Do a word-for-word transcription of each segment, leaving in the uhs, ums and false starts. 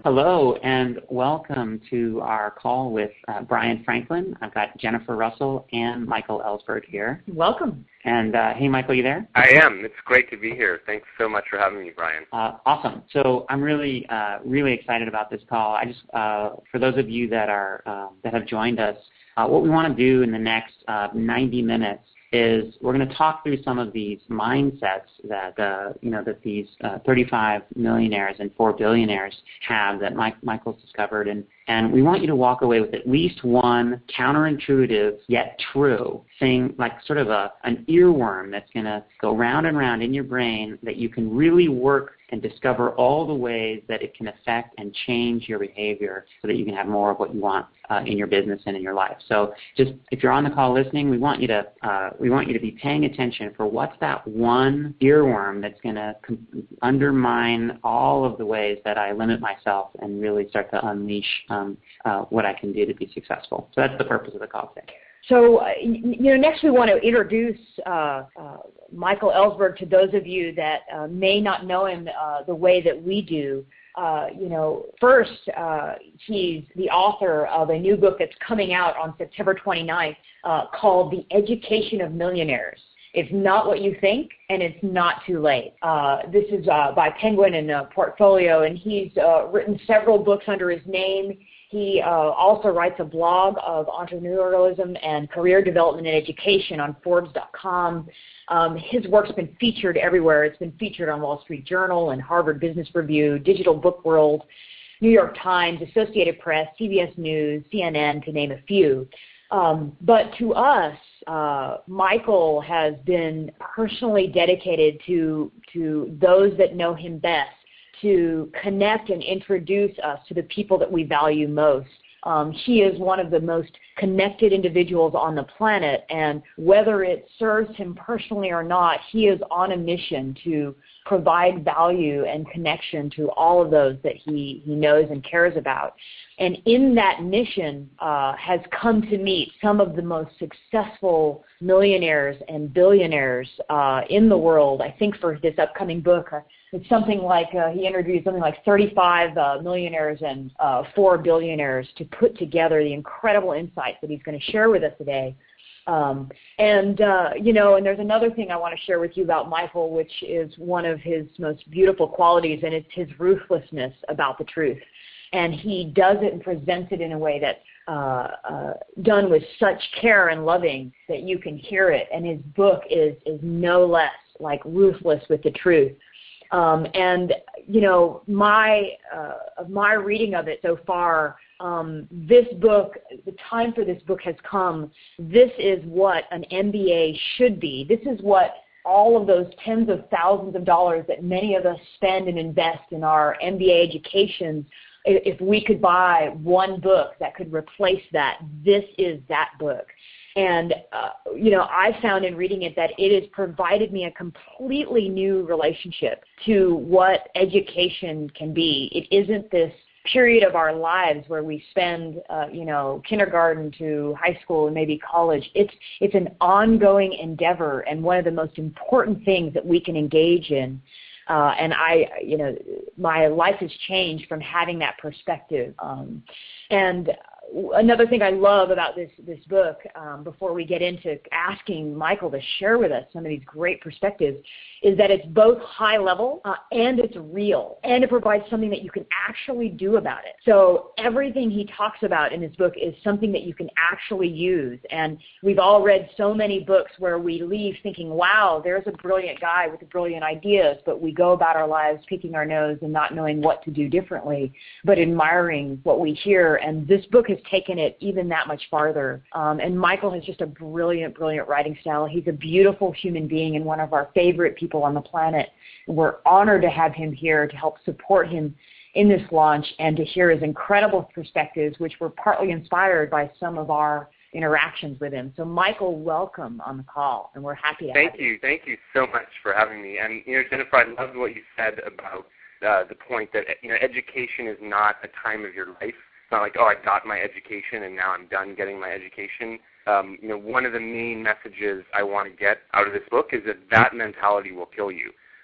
Hello, and welcome to our call with uh, Brian Franklin. I've got Jennifer Russell and Michael Ellsberg here. Welcome. And uh, hey, Michael, you there? I am. It's great to be here. Thanks so much for having me, Brian. Uh, awesome. So I'm really, uh, really excited about this call. I just, uh, for those of you that are uh, that have joined us, uh, what we want to do in the next uh, ninety minutes is we're going to talk through some of these mindsets that uh, you know that these uh, thirty-five millionaires and four billionaires have that Mike, Michael's discovered, and and we want you to walk away with at least one counterintuitive yet true thing, like sort of a an earworm that's going to go round and round in your brain that you can really work and discover all the ways that it can affect and change your behavior so that you can have more of what you want uh, in your business and in your life. So just if you're on the call listening, we want you to uh, we want you to be paying attention for what's that one earworm that's going to com- undermine all of the ways that I limit myself and really start to unleash um, uh, what I can do to be successful. So that's the purpose of the call today. So, uh, you know, next we want to introduce uh, uh, Michael Ellsberg to those of you that uh, may not know him uh, the way that we do. Uh, you know, first, uh, he's the author of a new book that's coming out on September twenty-ninth uh, called The Education of Millionaires. It's not what you think, and it's not too late. Uh, this is uh, by Penguin and uh, Portfolio, and he's uh, written several books under his name. He uh, also writes a blog of entrepreneurialism and career development and education on Forbes dot com. Um, his work's been featured everywhere. It's been featured on Wall Street Journal and Harvard Business Review, Digital Book World, New York Times, Associated Press, C B S News, C N N, to name a few. Um, but to us, uh, Michael has been personally dedicated to, to those that know him best, to connect and introduce us to the people that we value most. Um, he is one of the most connected individuals on the planet, and whether it serves him personally or not, he is on a mission to provide value and connection to all of those that he, he knows and cares about. And in that mission uh, has come to meet some of the most successful millionaires and billionaires uh, in the world. I think for this upcoming book, uh, it's something like, uh, he interviewed something like thirty-five uh, millionaires and uh, four billionaires to put together the incredible insights that he's going to share with us today. Um, and, uh, you know, and there's another thing I want to share with you about Michael, which is one of his most beautiful qualities, and it's his ruthlessness about the truth. And he does it and presents it in a way that's uh, uh, done with such care and loving that you can hear it. And his book is, is no less like ruthless with the truth. Um, and, you know, my, uh, of my reading of it so far, um, this book, the time for this book has come. This is what an M B A should be. This is what all of those tens of thousands of dollars that many of us spend and invest in our M B A education, if we could buy one book that could replace that, this is that book. And, uh, you know, I found in reading it that it has provided me a completely new relationship to what education can be. It isn't this period of our lives where we spend, uh, you know, kindergarten to high school and maybe college. It's, it's an ongoing endeavor and one of the most important things that we can engage in. Uh, and I, you know, my life has changed from having that perspective. Um, and another thing I love about this this book, um, before we get into asking Michael to share with us some of these great perspectives, is that it's both high level uh, and it's real, and it provides something that you can actually do about it. So everything he talks about in this book is something that you can actually use. And we've all read so many books where we leave thinking, wow, there's a brilliant guy with brilliant ideas, but we go about our lives picking our nose and not knowing what to do differently, but admiring what we hear. And this book has taken it even that much farther. Um, and Michael has just a brilliant, brilliant writing style. He's a beautiful human being and one of our favorite people on the planet. We're honored to have him here to help support him in this launch and to hear his incredible perspectives, which were partly inspired by some of our interactions with him. So, Michael, welcome on the call, and we're happy to Thank have you. you. Thank you so much for having me. And, you know, Jennifer, I loved what you said about uh, the point that, you know, education is not a time of your life. It's not like, oh, I got my education and now I'm done getting my education. Um, you know, one of the main messages I want to get out of this book is that that mentality will kill you.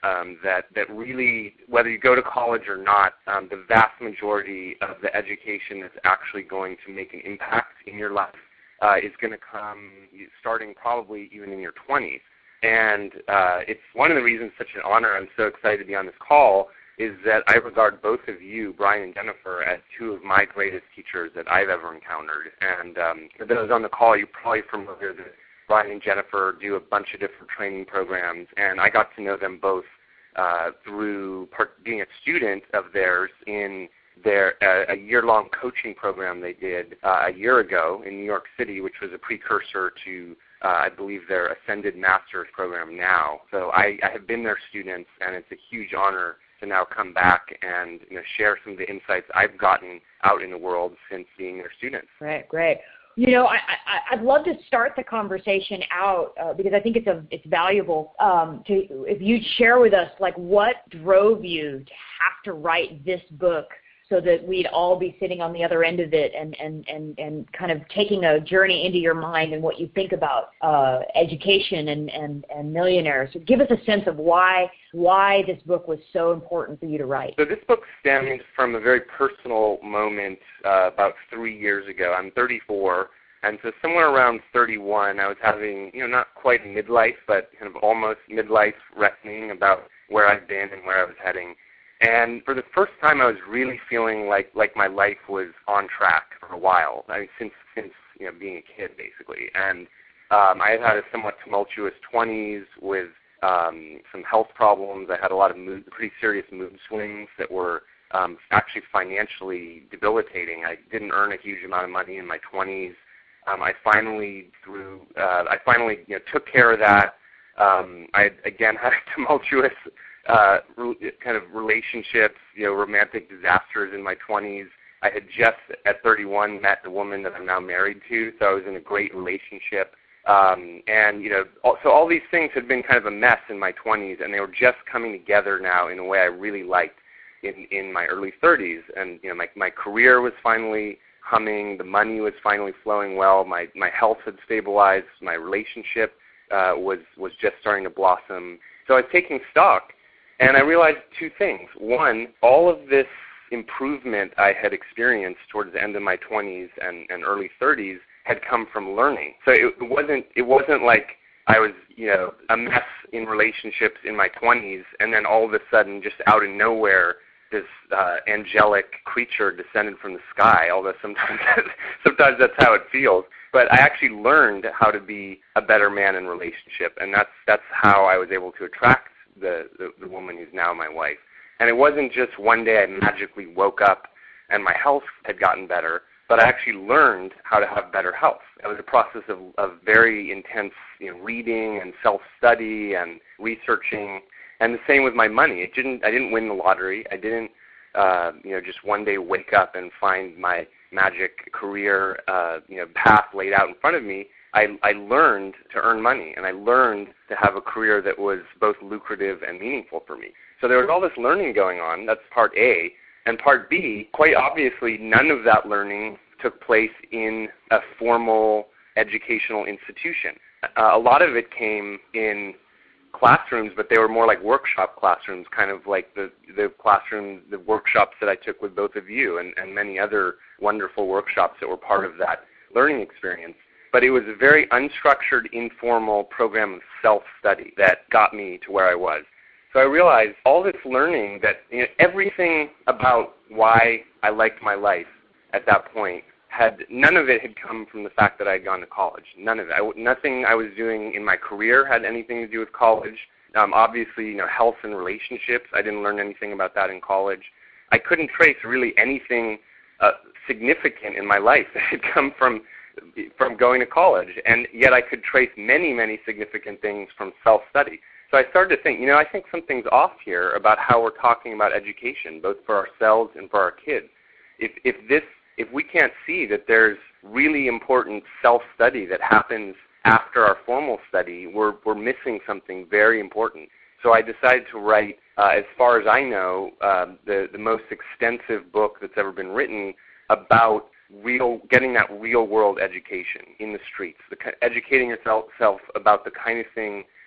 um, that, that really, whether you go to college or not, um, the vast majority of the education that's actually going to make an impact in your life uh, is going to come starting probably even in your twenties. And uh, it's one of the reasons it's such an honor. I'm so excited to be on this call is that I regard both of you, Brian and Jennifer, as two of my greatest teachers that I've ever encountered. And um, for those on the call, you're probably familiar that Brian and Jennifer do a bunch of different training programs, and I got to know them both uh, through part, being a student of theirs in their uh, a year-long coaching program they did uh, a year ago in New York City, which was a precursor to Uh, I believe their Ascended Masters program now. So I, I have been their students, and it's a huge honor to now come back and you know, share some of the insights I've gotten out in the world since being their students. Great, great. You know, I, I, I'd love to start the conversation out uh, because I think it's a, it's valuable um, to if you'd share with us like what drove you to have to write this book, so that we'd all be sitting on the other end of it and, and, and, and kind of taking a journey into your mind and what you think about uh, education and, and, and millionaires. So give us a sense of why why this book was so important for you to write. So this book stems from a very personal moment uh, about three years ago. I'm thirty-four, and so somewhere around thirty-one, I was having, you know, not quite midlife, but kind of almost midlife reckoning about where I've been and where I was heading. And for the first time, I was really feeling like, like my life was on track for a while, I mean, since, since you know, being a kid, basically. And um, I had had a somewhat tumultuous twenties with um, some health problems. I had a lot of mood, pretty serious mood swings that were um, actually financially debilitating. I didn't earn a huge amount of money in my twenties. Um, I finally, through, uh, I finally you know, took care of that. Um, I, again, had a tumultuous Uh, kind of relationships, you know, romantic disasters in my twenties. I had just at thirty-one met the woman that I'm now married to, so I was in a great relationship. Um, and, you know, all, so all these things had been kind of a mess in my twenties, and they were just coming together now in a way I really liked in, in my early thirties. And, you know, my, my career was finally humming, the money was finally flowing well, my, my health had stabilized, my relationship uh, was, was just starting to blossom. So I was taking stock. And I realized two things. One, all of this improvement I had experienced towards the end of my twenties and, and early thirties had come from learning. So it wasn't it wasn't like I was, you know, a mess in relationships in my twenties, and then all of a sudden, just out of nowhere, this uh, angelic creature descended from the sky. Although sometimes sometimes that's how it feels. But I actually learned how to be a better man in relationship, and that's that's how I was able to attract The, the, the woman who's now my wife. And it wasn't just one day I magically woke up and my health had gotten better, but I actually learned how to have better health. It was a process of, of very intense you know, reading and self-study and researching, and the same with my money. It didn't, I didn't win the lottery. I didn't uh, you know, just one day wake up and find my magic career uh, you know, path laid out in front of me. I, I learned to earn money, and I learned to have a career that was both lucrative and meaningful for me. So there was all this learning going on. That's part A. And part B, quite obviously, none of that learning took place in a formal educational institution. Uh, a lot of it came in classrooms, but they were more like workshop classrooms, kind of like the, the classrooms, the workshops that I took with both of you and, and many other wonderful workshops that were part of that learning experience. But it was a very unstructured, informal program of self-study that got me to where I was. So I realized all this learning that you know, everything about why I liked my life at that point, had none of it had come from the fact that I had gone to college. None of it. I, nothing I was doing in my career had anything to do with college. Um, obviously, you know, health and relationships, I didn't learn anything about that in college. I couldn't trace really anything uh, significant in my life that had come from from going to college, and yet I could trace many, many significant things from self-study. So I started to think, you know, I think something's off here about how we're talking about education, both for ourselves and for our kids. If, if this, if we can't see that there's really important self-study that happens after our formal study, we're, we're missing something very important. So I decided to write, uh, as far as I know, uh, the, the most extensive book that's ever been written about real, getting that real-world education in the streets, the, educating yourself about the kind of thing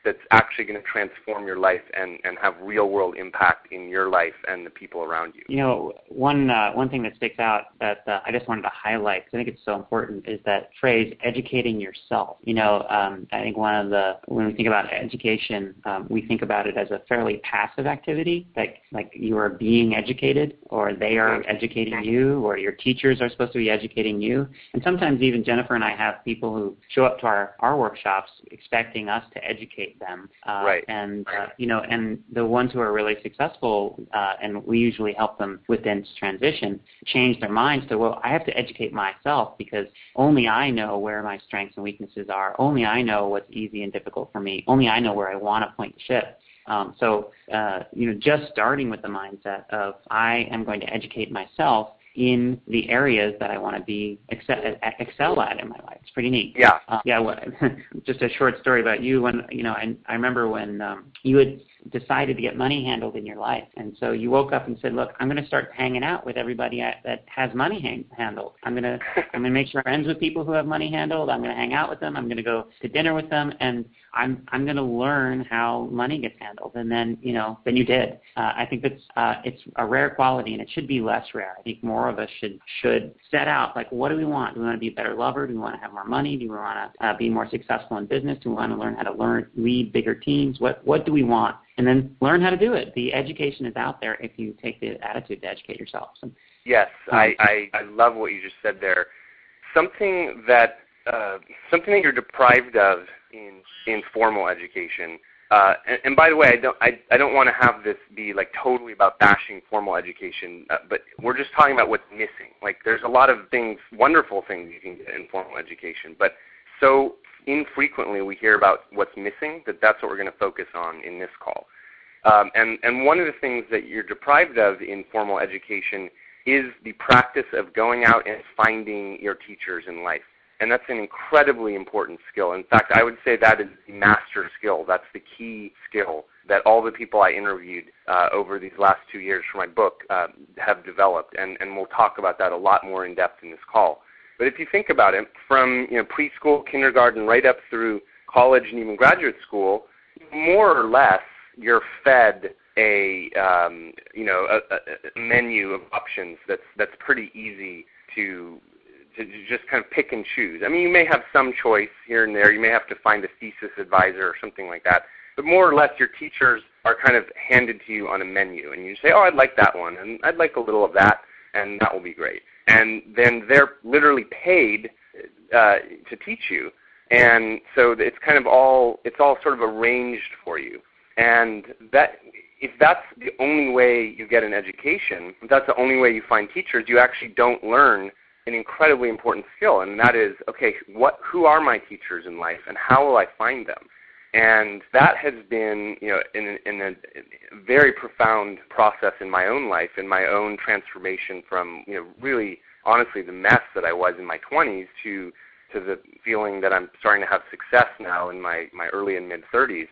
that's actually going to transform your life and, and have real-world impact in your life and the people around you? You know, one uh, one thing that sticks out that uh, I just wanted to highlight, because I think it's so important, is that phrase, educating yourself. You know, um, I think one of the, when we think about education, um, we think about it as a fairly passive activity, like, like you are being educated, or they are educating you, or your teachers are supposed to be educating you. And sometimes even Jennifer and I have people who show up to our, our workshops expecting us to educate them. Uh, right. And, uh, you know, and the ones who are really successful, uh, and we usually help them within this transition, change their minds to, well, I have to educate myself because only I know where my strengths and weaknesses are. Only I know what's easy and difficult for me. Only I know where I want to point the ship. Um, so, uh, you know, just starting with the mindset of I am going to educate myself in the areas that I want to be excel, excel at in my life. It's pretty neat. Yeah. Uh, yeah. Well, just a short story about you. When you know, I, I remember when um, you had decided to get money handled in your life, and so you woke up and said, "Look, I'm going to start hanging out with everybody that has money hang- handled. I'm going to I'm going to make sure I'm friends with people who have money handled. I'm going to hang out with them. I'm going to go to dinner with them, and I'm I'm going to learn how money gets handled." And then you know, then you did. Uh, I think that's uh, it's a rare quality, and it should be less rare. I think more of us should should set out like, what do we want? Do we want to be a better lover? Do we want to have more money? Do we want to uh, be more successful in business? Do we want to learn how to learn lead bigger teams? What what do we want? And then learn how to do it. The education is out there if you take the attitude to educate yourself. So, yes, um, I, I, I love what you just said there. Something that uh, something that you're deprived of in in formal education. Uh, and, and by the way, I don't I, I don't want to have this be like totally about bashing formal education, uh, but we're just talking about what's missing. Like there's a lot of things, wonderful things you can get in formal education, but so infrequently we hear about what's missing that that's what we're going to focus on in this call. Um, and, and one of the things that you're deprived of in formal education is the practice of going out and finding your teachers in life. And that's an incredibly important skill. In fact, I would say that is the master skill. That's the key skill that all the people I interviewed uh, over these last two years for my book uh, have developed. And, and we'll talk about that a lot more in depth in this call. But if you think about it, from you know preschool, kindergarten, right up through college and even graduate school, more or less you're fed a um, you know a, a menu of options that's that's pretty easy to to just kind of pick and choose. I mean, you may have some choice here and there. You may have to find a thesis advisor or something like that. But more or less, your teachers are kind of handed to you on a menu, and you say, "Oh, I'd like that one, and I'd like a little of that, and that will be great." And then they're literally paid uh, to teach you, and so it's kind of all it's all sort of arranged for you. And that if that's the only way you get an education, if that's the only way you find teachers, you actually don't learn an incredibly important skill, and that is, okay, what who are my teachers in life, and how will I find them? And that has been, you know, in, in a very profound process in my own life, in my own transformation from, you know, really, honestly, the mess that I was in my twenties to to the feeling that I'm starting to have success now in my, my early and mid-thirties.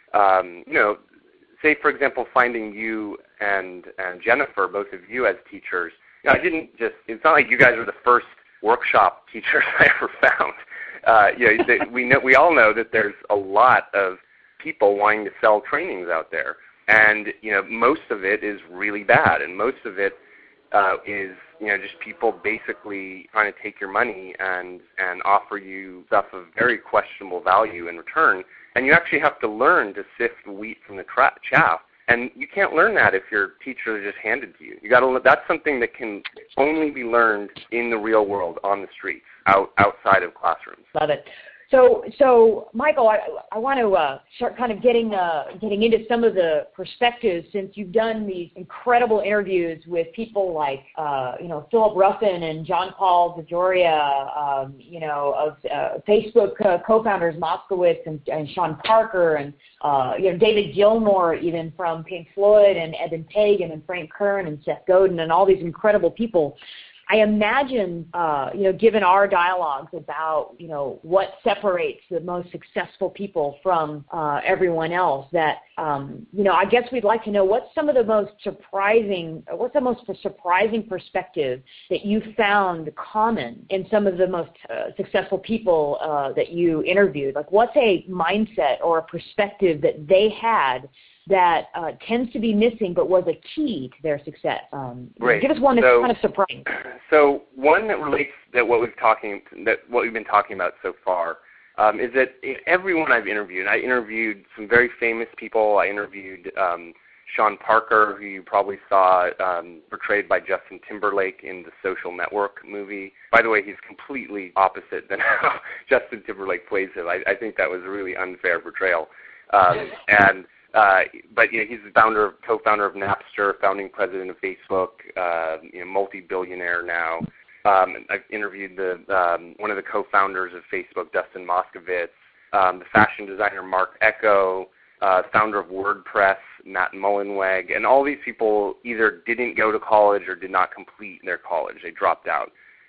Um, you know, say, for example, finding you and, and Jennifer, both of you as teachers. You know, I didn't just, it's not like you guys were the first workshop teachers I ever found. Uh, you know, they, we know, we all know that there's a lot of people wanting to sell trainings out there, and you know, most of it is really bad, and most of it uh, is you know just people basically trying to take your money and and offer you stuff of very questionable value in return, and you actually have to learn to sift the wheat from the tra- chaff. And you can't learn that if your teacher is just handed to you. You got to. That's something that can only be learned in the real world, on the streets, out outside of classrooms. Love it. So, so Michael, I, I want to uh, start kind of getting uh, getting into some of the perspectives, since you've done these incredible interviews with people like uh, you know Philip Ruffin and John Paul DeJoria, um, you know of uh, Facebook uh, co-founders Moskowitz and, and Sean Parker, and uh, you know David Gilmour, even from Pink Floyd, and Evan Pagan and Frank Kern and Seth Godin, and all these incredible people. I imagine, uh, you know, given our dialogues about, you know, what separates the most successful people from uh, everyone else, that, um, you know, I guess we'd like to know what's some of the most surprising, what's the most surprising perspective that you found common in some of the most uh, successful people uh, that you interviewed? Like, what's a mindset or a perspective that they had that uh, tends to be missing but was a key to their success? Um, right. Give us one that's so, kind of surprising. So one that relates that what we've talking that what we've been talking about so far um, is that everyone I've interviewed, I interviewed some very famous people. I interviewed um, Sean Parker, who you probably saw um, portrayed by Justin Timberlake in the Social Network movie. By the way, he's completely opposite than how Justin Timberlake plays him. I, I think that was a really unfair portrayal. Um, and Uh, but you know, he's the founder, of, co-founder of Napster, founding president of Facebook, uh, you know, multi-billionaire now. Um, I've interviewed the um, one of the co-founders of Facebook, Dustin Moskovitz, um, the fashion designer Mark Ecko, uh, founder of WordPress, Matt Mullenweg, and all these people either didn't go to college or did not complete their college; they dropped out.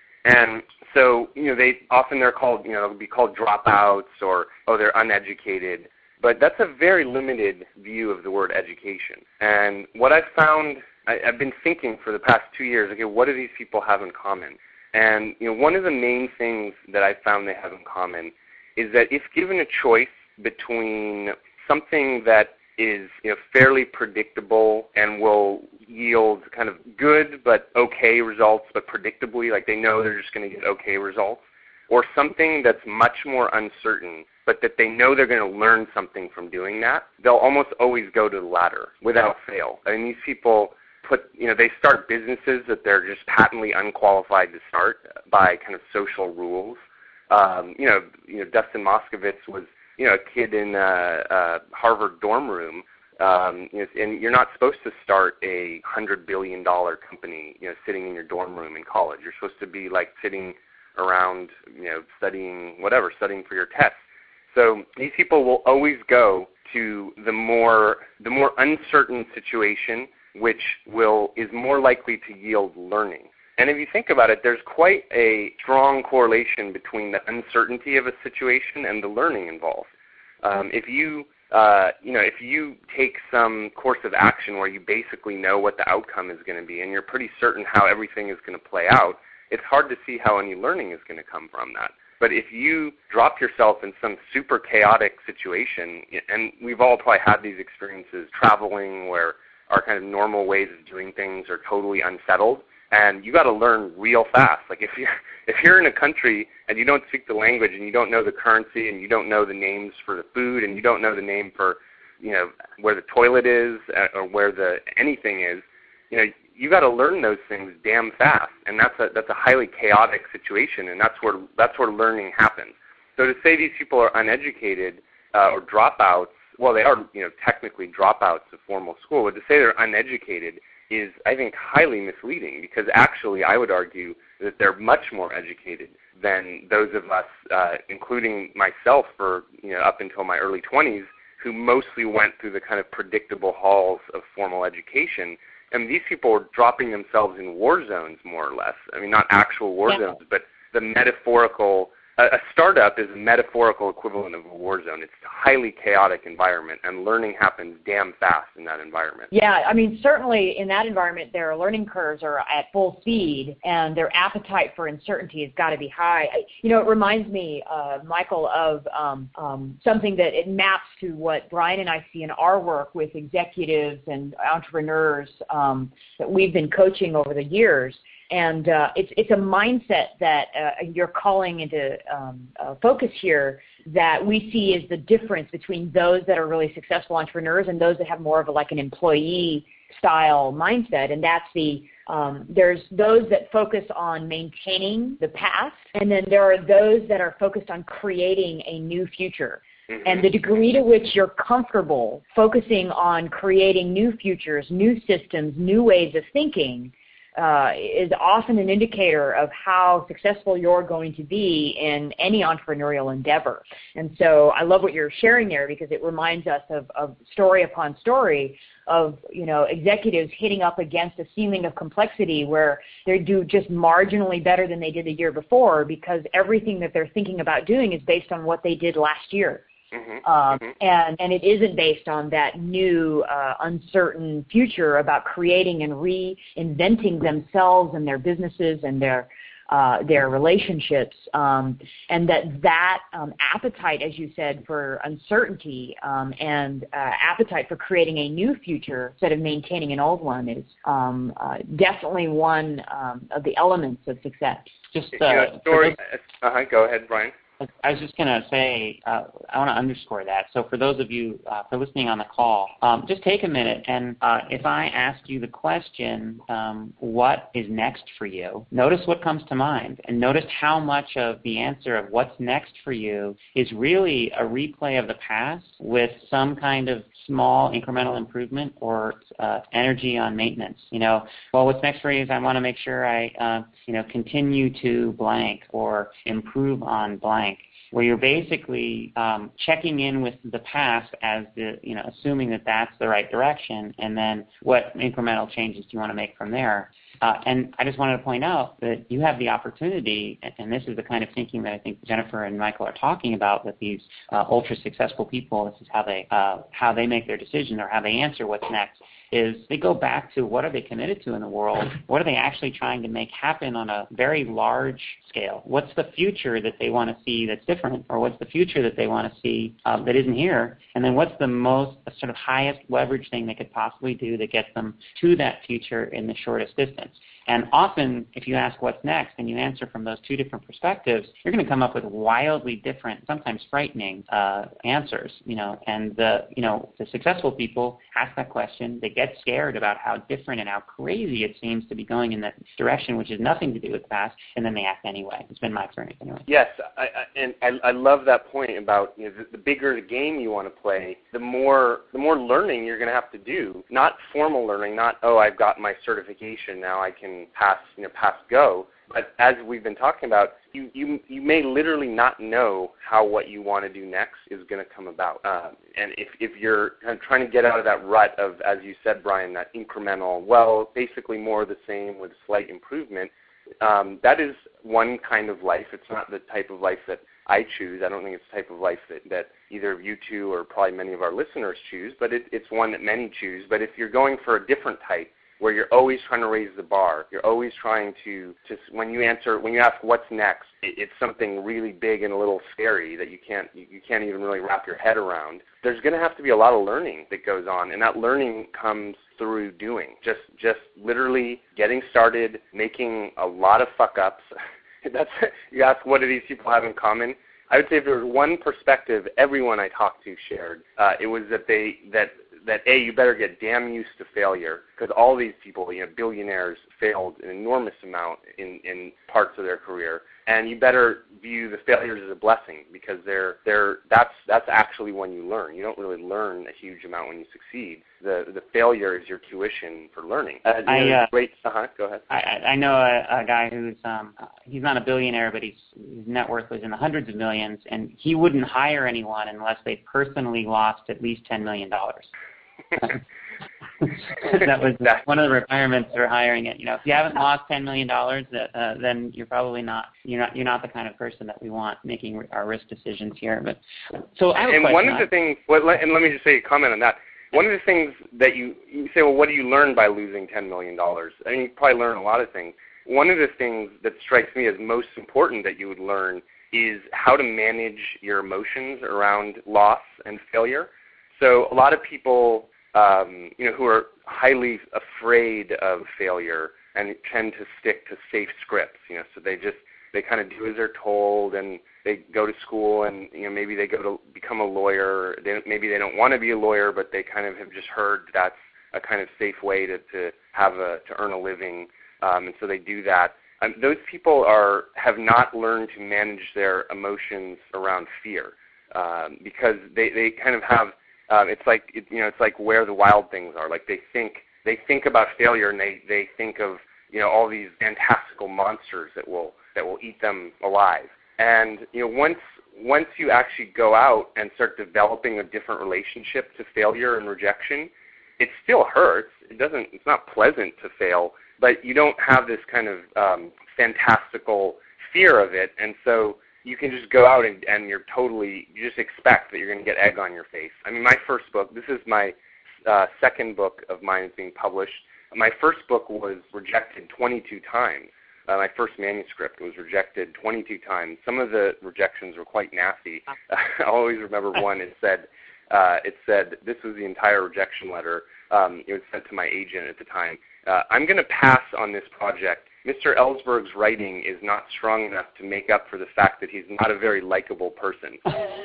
And so, you know, they often they're called, you know, they'll be called dropouts, or oh, they're uneducated. But that's a very limited view of the word education. And what I've found, I, I've been thinking for the past two years, okay, what do these people have in common? And you know, one of the main things that I've found they have in common is that if given a choice between something that is, you know, fairly predictable and will yield kind of good but okay results, but predictably, like they know they're just going to get okay results, or something that's much more uncertain, but that they know they're going to learn something from doing that, they'll almost always go to the latter without fail. I mean, these people put, you know, they start businesses that they're just patently unqualified to start by kind of social rules. Um, you know, you know, Dustin Moskovitz was, you know, a kid in a, a Harvard dorm room, um, you know, and you're not supposed to start a hundred billion dollar company, you know, sitting in your dorm room in college. You're supposed to be like sitting around, you know, studying whatever, studying for your tests. So these people will always go to the more the more uncertain situation, which will is more likely to yield learning. And if you think about it, there's quite a strong correlation between the uncertainty of a situation and the learning involved. Um, if you uh, you know if you take some course of action where you basically know what the outcome is going to be and you're pretty certain how everything is going to play out, it's hard to see how any learning is going to come from that. But if you drop yourself in some super chaotic situation, and we've all probably had these experiences traveling where our kind of normal ways of doing things are totally unsettled, and you got to learn real fast. Like if you're, if you're in a country and you don't speak the language and you don't know the currency and you don't know the names for the food and you don't know the name for, you know, where the toilet is or where the anything is, you know, you got to learn those things damn fast, and that's a that's a highly chaotic situation, and that's where that's where learning happens. So to say these people are uneducated uh, or dropouts, well, they are, you know, technically dropouts of formal school, but to say they're uneducated is, I think, highly misleading, because actually I would argue that they're much more educated than those of us, uh, including myself, for, you know, up until my early twenties, who mostly went through the kind of predictable halls of formal education. And these people are dropping themselves in war zones, more or less. I mean, not actual war yeah. zones, but the metaphorical, a, a startup is a metaphorical equivalent of a war zone. It's a highly chaotic environment, and learning happens damn fast in that environment. Yeah, I mean, certainly in that environment, their learning curves are at full speed, and their appetite for uncertainty has got to be high. I, you know, it reminds me, uh, Michael, of um, um, something that it maps to what Brian and I see in our work with executives and entrepreneurs um, that we've been coaching over the years. And uh, it's it's a mindset that uh, you're calling into um, uh, focus here that we see is the difference between those that are really successful entrepreneurs and those that have more of a, like an employee style mindset. And that's the um, there's those that focus on maintaining the past, and then there are those that are focused on creating a new future. And the degree to which you're comfortable focusing on creating new futures, new systems, new ways of thinking Uh, is often an indicator of how successful you're going to be in any entrepreneurial endeavor. And so I love what you're sharing there, because it reminds us of, of story upon story of, you know, executives hitting up against a ceiling of complexity where they do just marginally better than they did the year before because everything that they're thinking about doing is based on what they did last year. Mm-hmm. Um, mm-hmm. and, and it isn't based on that new uh, uncertain future about creating and reinventing themselves and their businesses and their uh, their relationships, um, and that that um, appetite, as you said, for uncertainty um, and uh, appetite for creating a new future instead of maintaining an old one is um, uh, definitely one um, of the elements of success. Just uh, you know, story. Uh-huh, go ahead, Brian. I was just going to say, uh, I want to underscore that. So for those of you uh, for listening on the call, um, just take a minute, and uh, if I ask you the question, um, what is next for you, notice what comes to mind, and notice how much of the answer of what's next for you is really a replay of the past with some kind of small incremental improvement or uh, energy on maintenance. You know, well, what's next for you is I want to make sure I, uh, you know, continue to blank or improve on blank, where you're basically um, checking in with the past as the, you know, assuming that that's the right direction, and then what incremental changes do you want to make from there. Uh, and I just wanted to point out that you have the opportunity, and this is the kind of thinking that I think Jennifer and Michael are talking about with these uh, ultra-successful people. This is how they uh, how they make their decision or how they answer what's next, is they go back to what are they committed to in the world, what are they actually trying to make happen on a very large scale, what's the future that they want to see that's different, or what's the future that they want to see uh, that isn't here, and then what's the most uh, sort of highest leverage thing they could possibly do that gets them to that future in the shortest distance. And often, if you ask what's next and you answer from those two different perspectives, you're going to come up with wildly different, sometimes frightening uh, answers. You know, and the you know the successful people ask that question. They get scared about how different and how crazy it seems to be going in that direction, which has nothing to do with the past, and then they act anyway. It's been my experience anyway. Yes, I, I, and I, I love that point about, you know, the, the bigger the game you want to play, the more the more learning you're going to have to do. Not formal learning, not oh I've got my certification now I can pass, you know, pass go. But as we've been talking about, you, you you may literally not know how what you want to do next is going to come about. Uh, and if, if you're kind of trying to get out of that rut of, as you said, Brian, that incremental, well, basically more of the same with slight improvement, um, that is one kind of life. It's not the type of life that I choose. I don't think it's the type of life that, that either of you two or probably many of our listeners choose, but it, it's one that many choose. But if you're going for a different type, where you're always trying to raise the bar, you're always trying to, to when you answer, when you ask what's next, it, it's something really big and a little scary that you can't, you, you can't even really wrap your head around. There's going to have to be a lot of learning that goes on, and that learning comes through doing, just, just literally getting started, making a lot of fuck-ups. That's, you ask what do these people have in common? I would say if there was one perspective everyone I talked to shared, uh, it was that they, that that A, you better get damn used to failure, because all these people, you know, billionaires failed an enormous amount in, in parts of their career, and you better view the failures as a blessing, because they're, they're, that's, that's actually when you learn. You don't really learn a huge amount when you succeed. The, the failure is your tuition for learning. Uh, I, you know, uh, great, uh-huh, go ahead. I, I know a, a guy who's, um, he's not a billionaire, but he's, his net worth was in the hundreds of millions, and he wouldn't hire anyone unless they personally lost at least ten million dollars. That was one of the requirements for hiring it. You know, if you haven't lost ten million dollars, uh, then you're probably not you're not you're not the kind of person that we want making our risk decisions here. But so I have a and question. one of the things, well, and let me just say a comment on that. One of the things that you you say, well, what do you learn by losing ten million dollars? I mean, you probably learn a lot of things. One of the things that strikes me as most important that you would learn is how to manage your emotions around loss and failure. So a lot of people, um, you know, who are highly afraid of failure and tend to stick to safe scripts, you know, so they just, they kind of do as they're told, and they go to school, and, you know, maybe they go to become a lawyer. They, maybe they don't want to be a lawyer, but they kind of have just heard that's a kind of safe way to, to have a, to earn a living, um, and so they do that. Um, those people are, have not learned to manage their emotions around fear, um, because they, they kind of have, Um, it's like it, you know, it's like where the wild things are. Like they think they think about failure, and they, they think of, you know, all these fantastical monsters that will that will eat them alive. And, you know, once once you actually go out and start developing a different relationship to failure and rejection, it still hurts. It doesn't. It's not pleasant to fail, but you don't have this kind of um, fantastical fear of it, and so you can just go out and, and you're totally, you just expect that you're going to get egg on your face. I mean, my first book, this is my uh, second book of mine that's being published. My first book was rejected twenty-two times. Uh, my first manuscript was rejected twenty-two times. Some of the rejections were quite nasty. I always remember one. It said, uh, it said, this was the entire rejection letter. Um, it was sent to my agent at the time. Uh, I'm going to pass on this project. Mister Ellsberg's writing is not strong enough to make up for the fact that he's not a very likable person.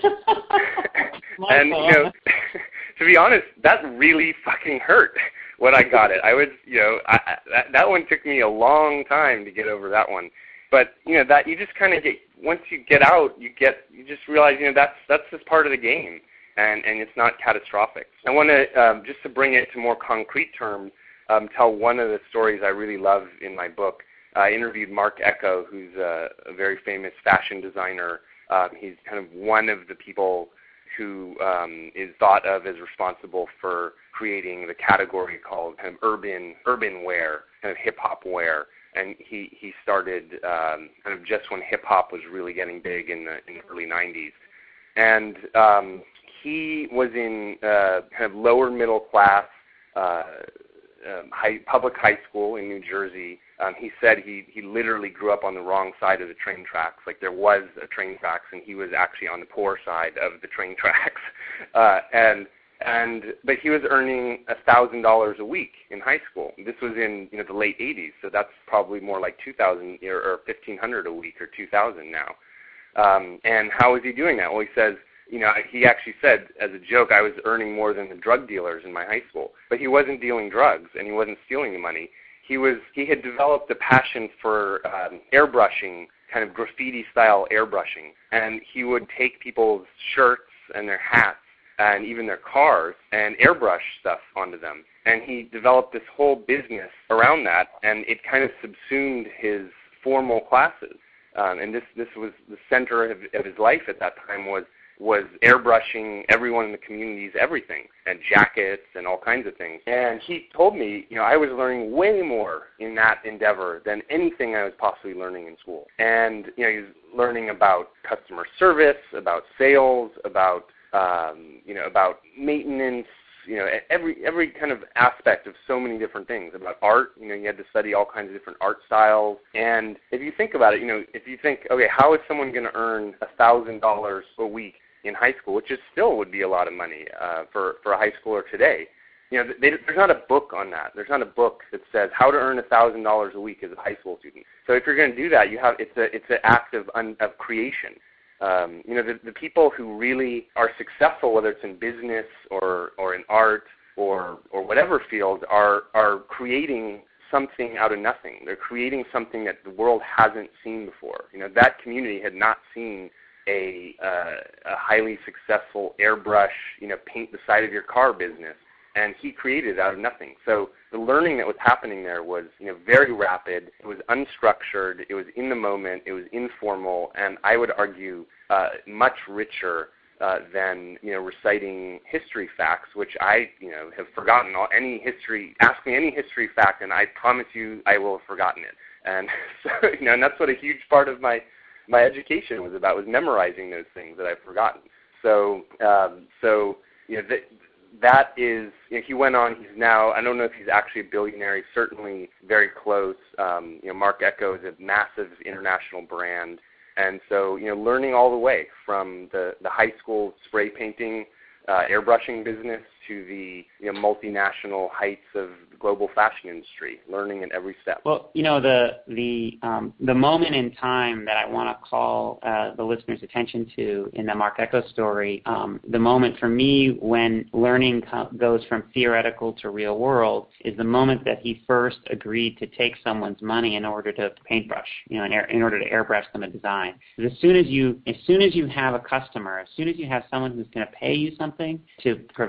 And, you know, to be honest, that really fucking hurt when I got it. I was, you know, I, that, that one took me a long time to get over that one. But, you know, that you just kind of get, once you get out, you get, you just realize, you know, that's that's just part of the game, and, and it's not catastrophic. I want to, um, just to bring it to more concrete terms, um, tell one of the stories I really love in my book. I interviewed Marc Ecko, who's a, a very famous fashion designer. Um, he's kind of one of the people who um, is thought of as responsible for creating the category called kind of urban urban wear, kind of hip-hop wear. And he, he started um, kind of just when hip-hop was really getting big in the, in the early nineties. And um, he was in uh, kind of lower middle class uh, um, high, public high school in New Jersey. Um, he said he, he literally grew up on the wrong side of the train tracks. Like there was a train tracks, and he was actually on the poor side of the train tracks. Uh, and and but he was earning a thousand dollars a week in high school. This was in you know the late eighties, so that's probably more like two thousand or, or fifteen hundred a week or two thousand now. Um, and how is he doing that? Well, he says. You know, he actually said, as a joke, I was earning more than the drug dealers in my high school. But he wasn't dealing drugs, and he wasn't stealing the money. He was he had developed a passion for um, airbrushing, kind of graffiti-style airbrushing. And he would take people's shirts and their hats and even their cars and airbrush stuff onto them. And he developed this whole business around that, and it kind of subsumed his formal classes. Um, and this, this was the center of, of his life at that time was was airbrushing everyone in the community's everything, and jackets and all kinds of things. And he told me, you know, I was learning way more in that endeavor than anything I was possibly learning in school. And, you know, he was learning about customer service, about sales, about, um, you know, about maintenance, you know, every every kind of aspect of so many different things. About art, you know, you had to study all kinds of different art styles. And if you think about it, you know, if you think, okay, how is someone going to earn a thousand dollars a week in high school, which is still would be a lot of money uh, for, for a high schooler today. You know, they, there's not a book on that. There's not a book that says how to earn a thousand dollars a week as a high school student. So if you're going to do that, you have it's a it's an act of un, of creation. Um, you know, the, the people who really are successful, whether it's in business or or in art or or whatever field, are are creating something out of nothing. They're creating something that the world hasn't seen before. You know, that community had not seen a, uh, a highly successful airbrush, you know, paint the side of your car business, and he created it out of nothing. So the learning that was happening there was, you know, very rapid. It was unstructured. It was in the moment. It was informal, and I would argue uh, much richer uh, than, you know, reciting history facts, which I, you know, have forgotten. All any history. Ask me any history fact, and I promise you, I will have forgotten it. And so, you know, and that's what a huge part of my my education was about, was memorizing those things that I've forgotten. So, um, so you know, that, that is, you know, he went on, he's now, I don't know if he's actually a billionaire, he's certainly very close. Um, you know, Marc Ecko is a massive international brand. And so, you know, learning all the way from the, the high school spray painting, uh, airbrushing business to the, you know, multinational heights of the global fashion industry, learning at every step. Well, you know, the the um, the moment in time that I want to call uh, the listeners' attention to in the Marc Ecko story, um, the moment for me when learning co- goes from theoretical to real world is the moment that he first agreed to take someone's money in order to paintbrush, you know, in, air, in order to airbrush them a design. As soon as you, as soon as you have a customer, as soon as you have someone who's going to pay you something to provide value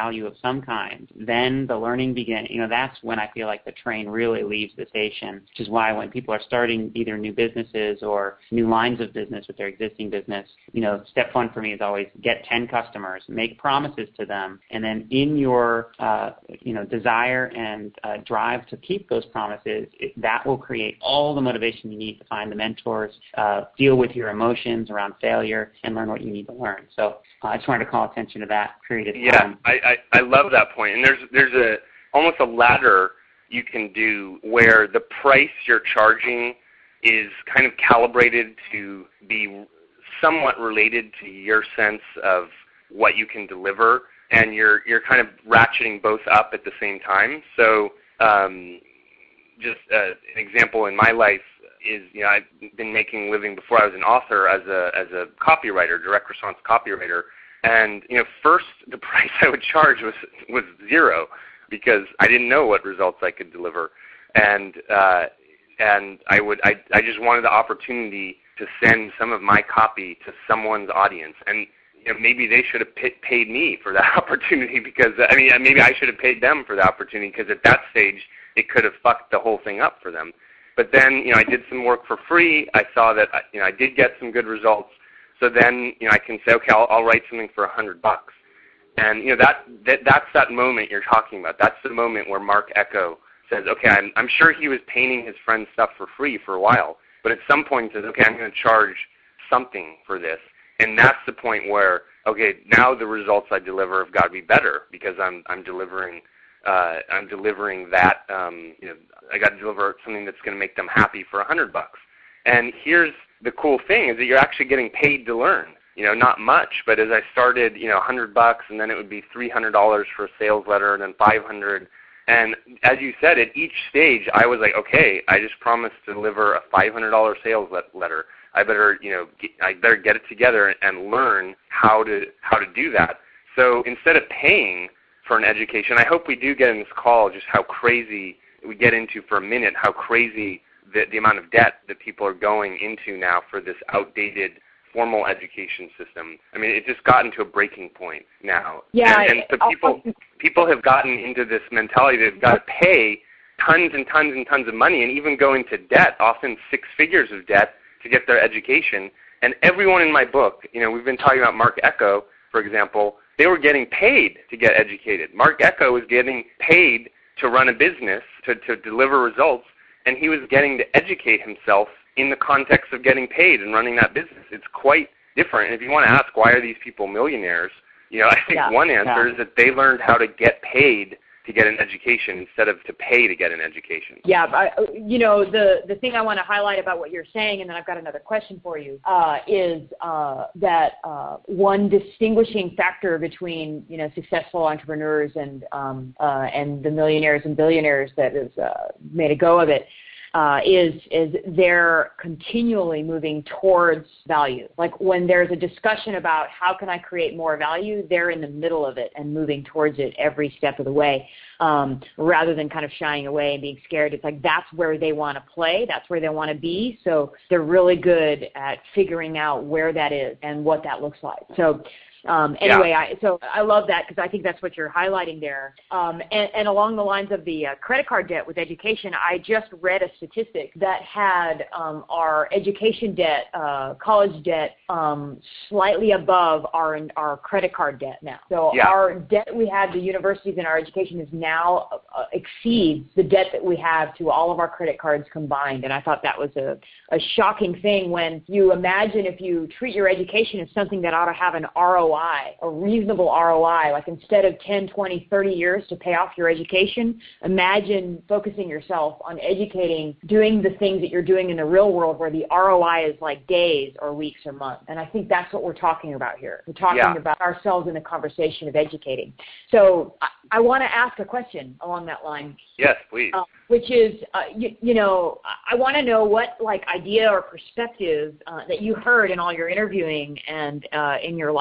value of some kind, then the learning begins. You know, that's when I feel like the train really leaves the station, which is why when people are starting either new businesses or new lines of business with their existing business, you know, step one for me is always get ten customers, make promises to them, and then in your, uh, you know, desire and uh, drive to keep those promises, it, that will create all the motivation you need to find the mentors, uh, deal with your emotions around failure, and learn what you need to learn. So uh, I just wanted to call attention to that period of time. Yeah, I, I, I love that point. And there's there's a almost a ladder you can do where the price you're charging is kind of calibrated to be somewhat related to your sense of what you can deliver, and you're you're kind of ratcheting both up at the same time. So um, just uh, an example in my life is, you know, I've been making a living before I was an author as a as a copywriter, direct response copywriter, and you know, first the price I would charge was was zero because I didn't know what results I could deliver, and uh, and I would I I just wanted the opportunity to send some of my copy to someone's audience, and you know, maybe they should have p- paid me for that opportunity because I mean maybe I should have paid them for the opportunity because at that stage it could have fucked the whole thing up for them. But then, you know, I did some work for free. I saw that, you know, I did get some good results. So then, you know, I can say, okay, I'll, I'll write something for a hundred bucks. And, you know, that, that that's that moment you're talking about. That's the moment where Mark Ecko says, okay, I'm, I'm sure he was painting his friend's stuff for free for a while. But at some point he says, okay, I'm going to charge something for this. And that's the point where, okay, now the results I deliver have got to be better because I'm I'm delivering Uh, I'm delivering that, um, you know, I got to deliver something that's going to make them happy for a hundred bucks. And here's the cool thing is that you're actually getting paid to learn. You know, not much, but as I started, you know, a hundred bucks, and then it would be three hundred dollars for a sales letter, and then five hundred. And as you said, at each stage, I was like, okay, I just promised to deliver a five hundred dollar sales letter. I better, you know, get, I better get it together and learn how to how to do that. So instead of paying for an education, I hope we do get in this call just how crazy we get into for a minute, how crazy the, the amount of debt that people are going into now for this outdated formal education system. I mean, it's just gotten to a breaking point now. Yeah, and, and so people, people have gotten into this mentality that they've got to pay tons and tons and tons of money and even go into debt, often six figures of debt, to get their education. And everyone in my book, you know, we've been talking about Mark Ecko, for example, they were getting paid to get educated. Mark Ecko was getting paid to run a business, to, to deliver results, and he was getting to educate himself in the context of getting paid and running that business. It's quite different. And if you want to ask why are these people millionaires, you know, I think yeah, one answer yeah. is that they learned how to get paid to get an education instead of to pay to get an education. Yeah, I, you know, the, the thing I want to highlight about what you're saying, and then I've got another question for you, uh, is uh, that uh, one distinguishing factor between, you know, successful entrepreneurs and um, uh, and the millionaires and billionaires that has uh, made a go of it Uh, is is they're continually moving towards value. Like when there's a discussion about how can I create more value, they're in the middle of it and moving towards it every step of the way, um, rather than kind of shying away and being scared. It's like that's where they want to play, that's where they want to be. So they're really good at figuring out where that is and what that looks like. So. Um, anyway, yeah. I, so I love that because I think that's what you're highlighting there. Um, and, and along the lines of the uh, credit card debt with education, I just read a statistic that had um, our education debt, uh, college debt, um, slightly above our our credit card debt now. So yeah. our debt we have to universities in our education is now uh, exceeds the debt that we have to all of our credit cards combined. And I thought that was a, a shocking thing when you imagine if you treat your education as something that ought to have an R O I, a reasonable R O I, like instead of ten, twenty, thirty years to pay off your education, imagine focusing yourself on educating, doing the things that you're doing in the real world where the R O I is like days or weeks or months. And I think that's what we're talking about here. We're talking yeah. about ourselves in the conversation of educating. So I, I want to ask a question along that line. Yes, please. Uh, which is, uh, you, you know, I want to know what, like, idea or perspective uh, that you heard in all your interviewing and uh, in your life thus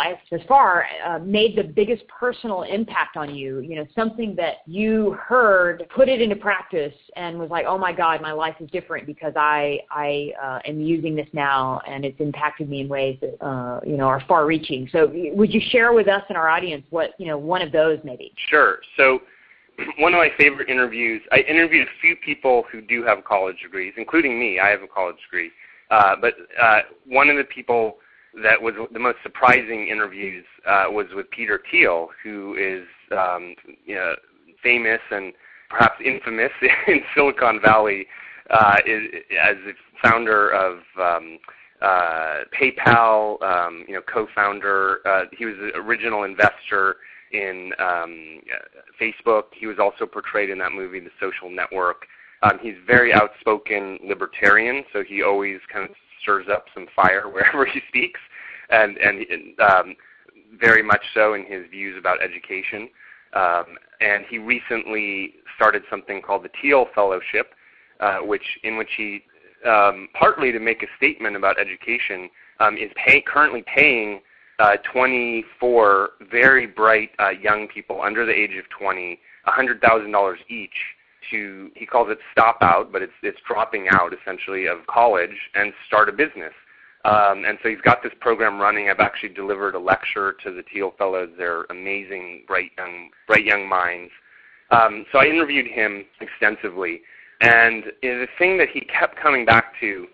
far uh, made the biggest personal impact on you? You know, something that you heard, put it into practice, and was like, oh my God, my life is different because I I uh, am using this now, and it's impacted me in ways that uh, you know are far-reaching. So, would you share with us and our audience what you know one of those maybe? Sure. So, one of my favorite interviews, I interviewed a few people who do have college degrees, including me. I have a college degree. Uh, but uh, one of the people that was the most surprising interviews uh, was with Peter Thiel, who is um, you know, famous and perhaps infamous in Silicon Valley uh, is, as the founder of um, uh, PayPal, um, you know, co-founder. Uh, he was the original investor in um, Facebook. He was also portrayed in that movie, The Social Network. Um, he's very outspoken libertarian, so he always kind of stirs up some fire wherever he speaks, and, and um, very much so in his views about education. Um, and he recently started something called the Thiel Fellowship, uh, which in which he, um, partly to make a statement about education, um, is pay, currently paying uh, twenty-four very bright uh, young people under the age of twenty, one hundred thousand dollars each, to, he calls it stop out, but it's it's dropping out essentially of college and start a business. Um, and so he's got this program running. I've actually delivered a lecture to the Thiel Fellows. They're amazing, bright young, bright young minds. Um, so I interviewed him extensively, and the thing that he kept coming back to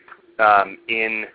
um, in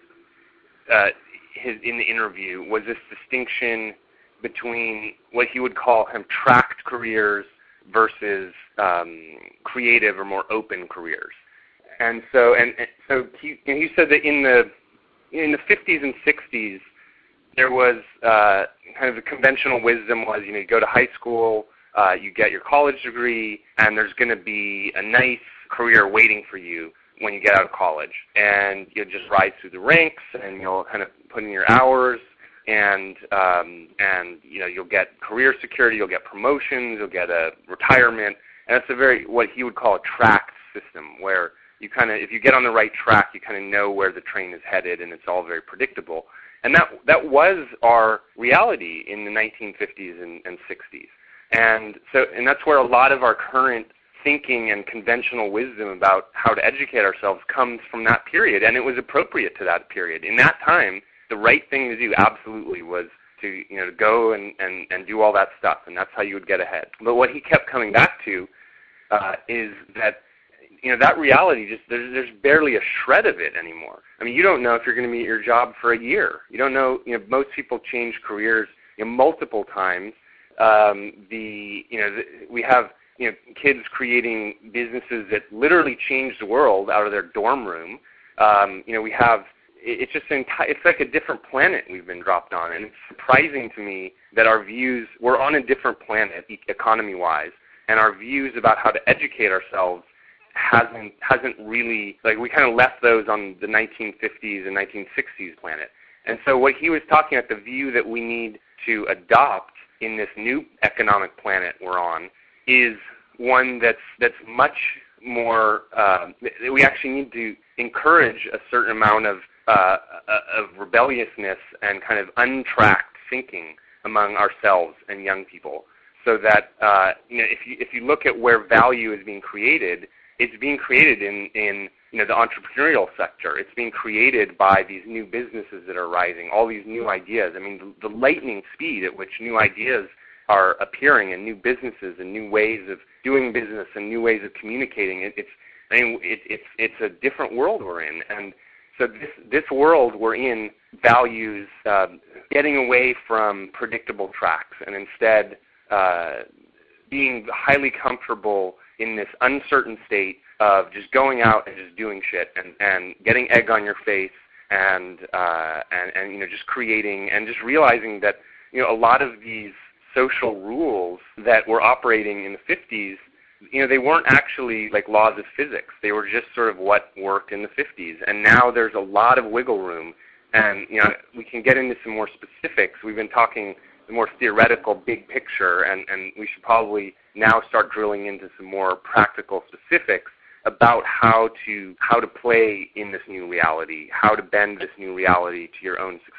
uh, his in the interview was this distinction between what he would call him tracked careers versus um, creative or more open careers. And so, and, and so he, and he said that in the in the fifties and sixties, there was uh, kind of the conventional wisdom was, you know, you go to high school, uh, you get your college degree, and there's going to be a nice career waiting for you when you get out of college. And you'll just rise through the ranks, and you'll kind of put in your hours, and um, and you know you'll get career security, you'll get promotions, you'll get a retirement, and it's a very what he would call a tracked system, where you kind of, if you get on the right track, you kind of know where the train is headed, and it's all very predictable. And that that was our reality in the nineteen fifties and, and sixties. And so, and that's where a lot of our current thinking and conventional wisdom about how to educate ourselves comes from that period, and it was appropriate to that period. In that time, the right thing to do absolutely was to, you know, to go and, and, and do all that stuff, and that's how you would get ahead. But what he kept coming back to uh, is that, you know, that reality, just there's, there's barely a shred of it anymore. I mean, you don't know if you're going to be at your job for a year. You don't know, you know, most people change careers, you know, multiple times. Um, the, you know, the, we have, you know, kids creating businesses that literally change the world out of their dorm room. Um, you know, we have, it's just, enti- it's like a different planet we've been dropped on, and it's surprising to me that our views, we're on a different planet economy-wise, and our views about how to educate ourselves hasn't hasn't really, like, we kind of left those on the nineteen fifties and nineteen sixties planet. And so what he was talking about, the view that we need to adopt in this new economic planet we're on, is one that's that's much more, uh, we actually need to encourage a certain amount of uh, of rebelliousness and kind of untracked thinking among ourselves and young people, so that uh, you know, if you if you look at where value is being created, it's being created in, in you know, the entrepreneurial sector. It's being created by these new businesses that are rising, all these new ideas. I mean, the, the lightning speed at which new ideas are appearing, and new businesses and new ways of doing business and new ways of communicating. It, it's I mean, it, it's it's a different world we're in, and so this this world we're in values uh, getting away from predictable tracks, and instead uh, being highly comfortable in this uncertain state of just going out and just doing shit, and, and getting egg on your face, and uh, and and you know, just creating, and just realizing that, you know, a lot of these social rules that were operating in the fifties, you know, they weren't actually like laws of physics. They were just sort of what worked in the fifties. And now there's a lot of wiggle room. And, you know, we can get into some more specifics. We've been talking the more theoretical big picture, and, and we should probably now start drilling into some more practical specifics about how to how to play in this new reality, how to bend this new reality to your own success.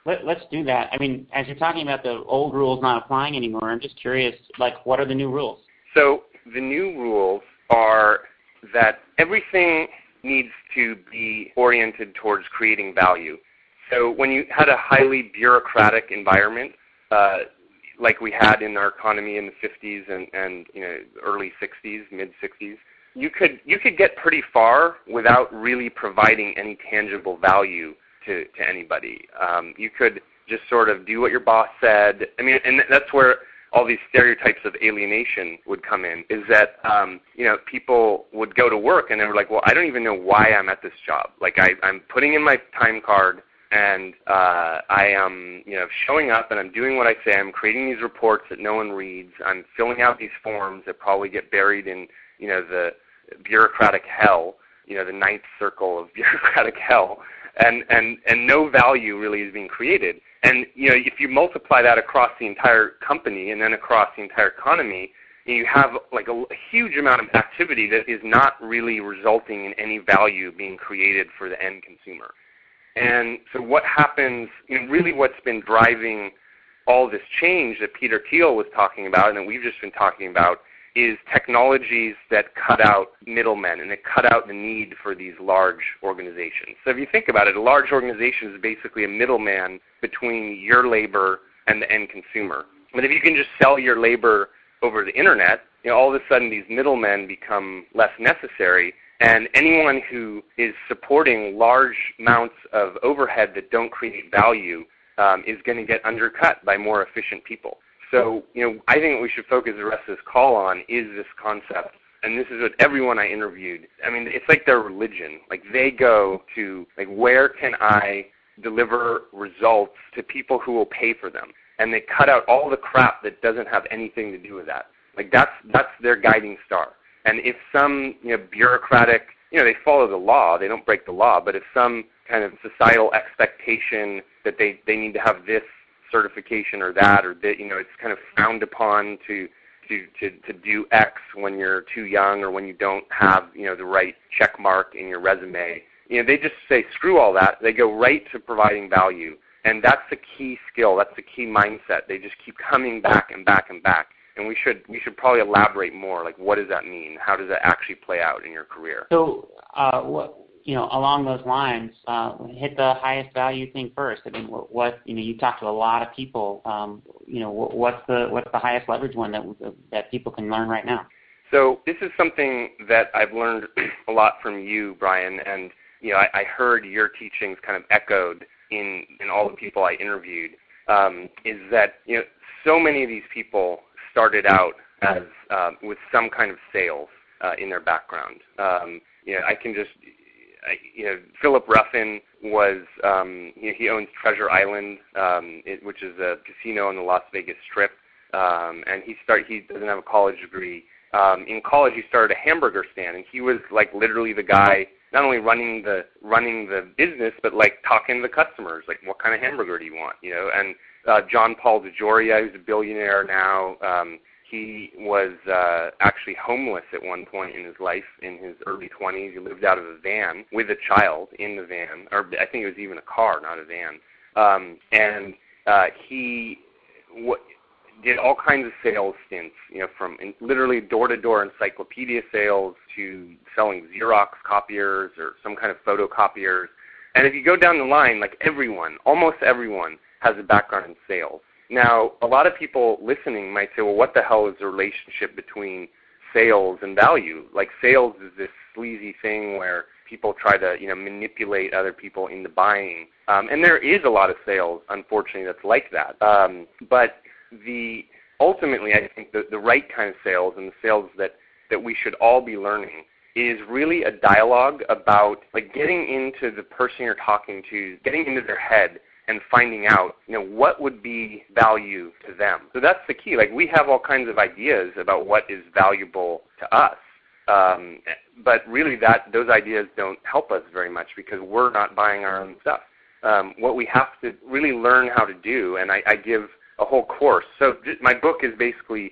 Let, let's do that. I mean, as you're talking about the old rules not applying anymore, I'm just curious, like, what are the new rules? So the new rules are that everything needs to be oriented towards creating value. So when you had a highly bureaucratic environment, uh, like we had in our economy in the fifties and, and you know early sixties, mid sixties, you could you could get pretty far without really providing any tangible value to, to anybody. Um, you could just sort of do what your boss said. I mean, and that's where all these stereotypes of alienation would come in, is that, um, you know, people would go to work and they were like, well, I don't even know why I'm at this job. Like, I, I'm putting in my time card and uh, I am, you know, showing up and I'm doing what I say. I'm creating these reports that no one reads. I'm filling out these forms that probably get buried in, you know, the bureaucratic hell, you know, the ninth circle of bureaucratic hell. And, and, and no value really is being created. And you know, if you multiply that across the entire company and then across the entire economy, you have like a, a huge amount of activity that is not really resulting in any value being created for the end consumer. And so what happens, you know, really what's been driving all this change that Peter Thiel was talking about and that we've just been talking about is technologies that cut out middlemen and that cut out the need for these large organizations. So if you think about it, a large organization is basically a middleman between your labor and the end consumer. But if you can just sell your labor over the internet, you know, all of a sudden these middlemen become less necessary, and anyone who is supporting large amounts of overhead that don't create value um, is going to get undercut by more efficient people. So, you know, I think what we should focus the rest of this call on is this concept, and this is what everyone I interviewed, I mean, it's like their religion. Like, they go to, like, where can I deliver results to people who will pay for them? And they cut out all the crap that doesn't have anything to do with that. Like, that's that's their guiding star. And if some, you know, bureaucratic, you know, they follow the law, they don't break the law, but if some kind of societal expectation that they, they need to have this certification or that, or that, you know, it's kind of frowned upon to, to, to, to do X when you're too young or when you don't have, you know, the right check mark in your resume. You know, they just say, screw all that. They go right to providing value. And that's the key skill. That's the key mindset. They just keep coming back and back and back. And we should we should probably elaborate more. Like, what does that mean? How does that actually play out in your career? So, uh, what, you know, along those lines, uh, hit the highest value thing first. I mean, what, what you know, you talk to a lot of people. Um, you know, what, what's the what's the highest leverage one that that people can learn right now? So this is something that I've learned a lot from you, Brian, and you know, I, I heard your teachings kind of echoed in in all the people I interviewed. Um, is that, you know, so many of these people started out as um, with some kind of sales uh, in their background. Um, you know, I can just, I, you know, Philip Ruffin was, um, you know, he owns Treasure Island, um, it, which is a casino on the Las Vegas Strip, um, and he start he doesn't have a college degree. Um, in college, he started a hamburger stand, and he was like literally the guy not only running the running the business, but like talking to the customers, like, what kind of hamburger do you want, you know? And uh, John Paul DeJoria, who's a billionaire now, um, he was uh, actually homeless at one point in his life, in his early twenties. He lived out of a van with a child in the van, or I think it was even a car, not a van. Um, and uh, he w- did all kinds of sales stints, you know, from in, literally door-to-door encyclopedia sales to selling Xerox copiers or some kind of photocopiers. And if you go down the line, like everyone, almost everyone, has a background in sales. Now, a lot of people listening might say, well, what the hell is the relationship between sales and value? Like, sales is this sleazy thing where people try to, you know, manipulate other people into buying. Um, and there is a lot of sales, unfortunately, that's like that. Um, but the ultimately, I think the, the right kind of sales, and the sales that, that we should all be learning, is really a dialogue about, like, getting into the person you're talking to, getting into their head, and finding out, you know, what would be value to them. So that's the key. Like, we have all kinds of ideas about what is valuable to us, um, but really that those ideas don't help us very much because we're not buying our own stuff. Um, what we have to really learn how to do, and I, I give a whole course. So my book is basically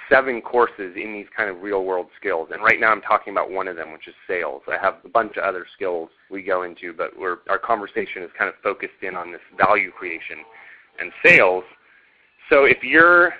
seven courses in these kind of real-world skills, and right now I'm talking about one of them, which is sales. I have a bunch of other skills we go into, but we're, our conversation is kind of focused in on this value creation and sales. So if you're,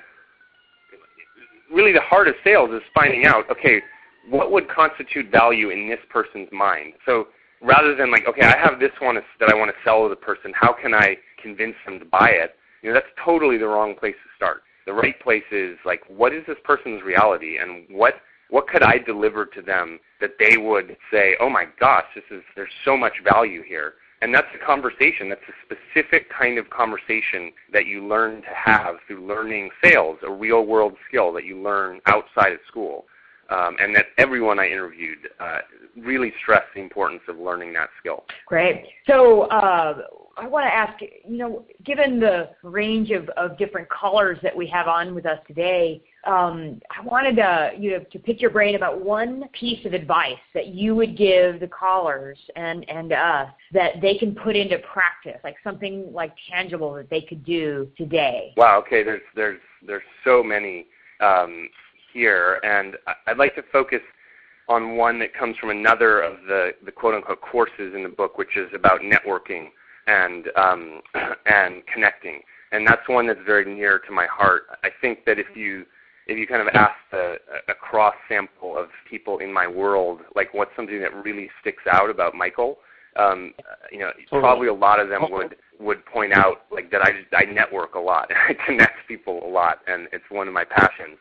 really the heart of sales is finding out, okay, what would constitute value in this person's mind? So rather than like, okay, I have this one that I want to sell to the person, how can I convince them to buy it? You know, that's totally the wrong place to start. The right place is like, what is this person's reality, and what what could I deliver to them that they would say, oh my gosh, this is there's so much value here. And that's a conversation. That's a specific kind of conversation that you learn to have through learning sales, a real-world skill that you learn outside of school. Um, and that everyone I interviewed uh, really stressed the importance of learning that skill. Great. So uh, I want to ask, you know, given the range of, of different callers that we have on with us today, um, I wanted to, you know, to pick your brain about one piece of advice that you would give the callers and, and us that they can put into practice, like something like tangible that they could do today. Wow, okay, there's, there's, there's so many um, here, and I'd like to focus on one that comes from another of the, the quote-unquote courses in the book, which is about networking and um, and connecting, and that's one that's very near to my heart. I think that if you if you kind of ask a, a cross sample of people in my world, like what's something that really sticks out about Michael, um, you know, probably a lot of them would would point out like that I I network a lot, I connect people a lot, and it's one of my passions.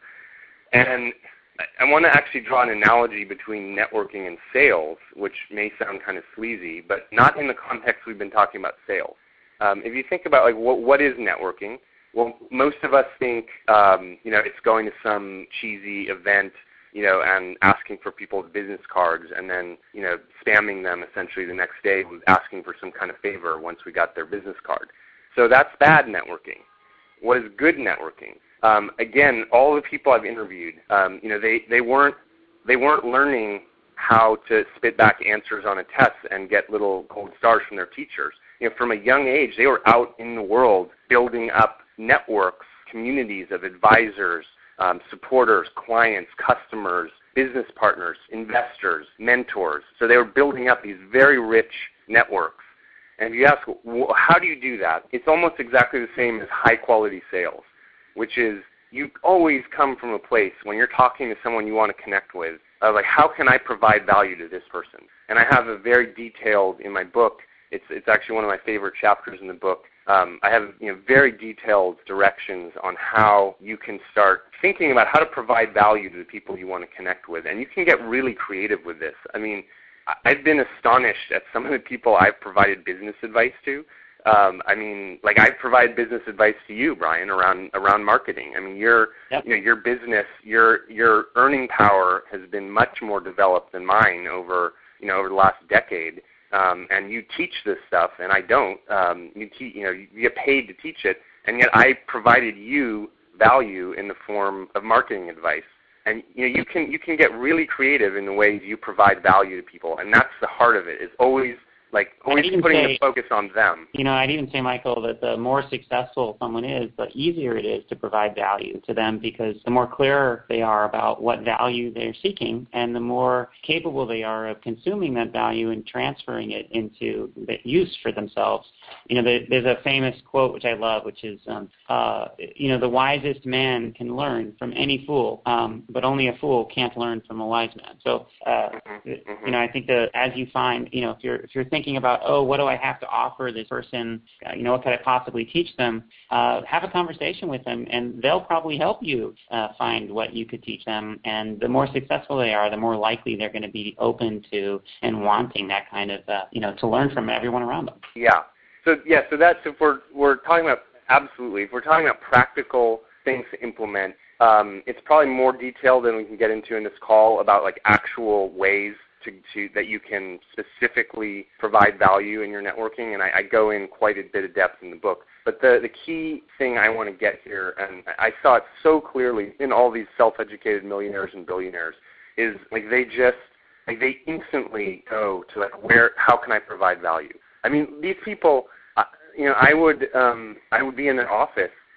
And I want to actually draw an analogy between networking and sales, which may sound kind of sleazy, but not in the context we've been talking about sales. Um, if you think about like what what is networking, well, most of us think um, you know it's going to some cheesy event, you know, and asking for people's business cards, and then you know spamming them essentially the next day with asking for some kind of favor once we got their business card. So that's bad networking. What is good networking? Um, again, all the people I've interviewed, um, you know, they, they weren't they weren't learning how to spit back answers on a test and get little gold stars from their teachers. You know, from a young age, they were out in the world building up networks, communities of advisors, um, supporters, clients, customers, business partners, investors, mentors. So they were building up these very rich networks. And if you ask, well, how do you do that? It's almost exactly the same as high-quality sales, which is you always come from a place when you're talking to someone you want to connect with, of like, how can I provide value to this person? And I have a very detailed, in my book, it's it's actually one of my favorite chapters in the book, um, I have you know very detailed directions on how you can start thinking about how to provide value to the people you want to connect with. And you can get really creative with this. I mean, I've been astonished at some of the people I've provided business advice to. Um, I mean, like I provide business advice to you, Brian, around around marketing. I mean, your yep. you know your business, your your earning power has been much more developed than mine over you know over the last decade. Um, and you teach this stuff, and I don't. Um, you te- you know you get paid to teach it, and yet I provided you value in the form of marketing advice. And you know you can you can get really creative in the ways you provide value to people, and that's the heart of it. Is always like always putting say, the focus on them. You know, I'd even say, Michael, that the more successful someone is, the easier it is to provide value to them, because the more clear they are about what value they're seeking, and the more capable they are of consuming that value and transferring it into the use for themselves. You know, there's a famous quote which I love, which is, um, uh, you know, the wisest man can learn from any fool, um, but only a fool can't learn from a wise man. So, uh, you know, I think that as you find, you know, if you're if you're thinking about, oh, what do I have to offer this person? Uh, you know, what could I possibly teach them? Uh, have a conversation with them, and they'll probably help you uh, find what you could teach them. And the more successful they are, the more likely they're going to be open to and wanting that kind of, uh, you know, to learn from everyone around them. Yeah. So yeah, so that's if we're we're talking about absolutely. If we're talking about practical things to implement, um, it's probably more detailed than we can get into in this call about like actual ways to, to that you can specifically provide value in your networking, and I, I go in quite a bit of depth in the book. But the the key thing I want to get here, and I saw it so clearly in all these self-educated millionaires and billionaires, is like they just like they instantly go to like where how can I provide value? I mean, these people, uh, you know, I would um, I would be in an office,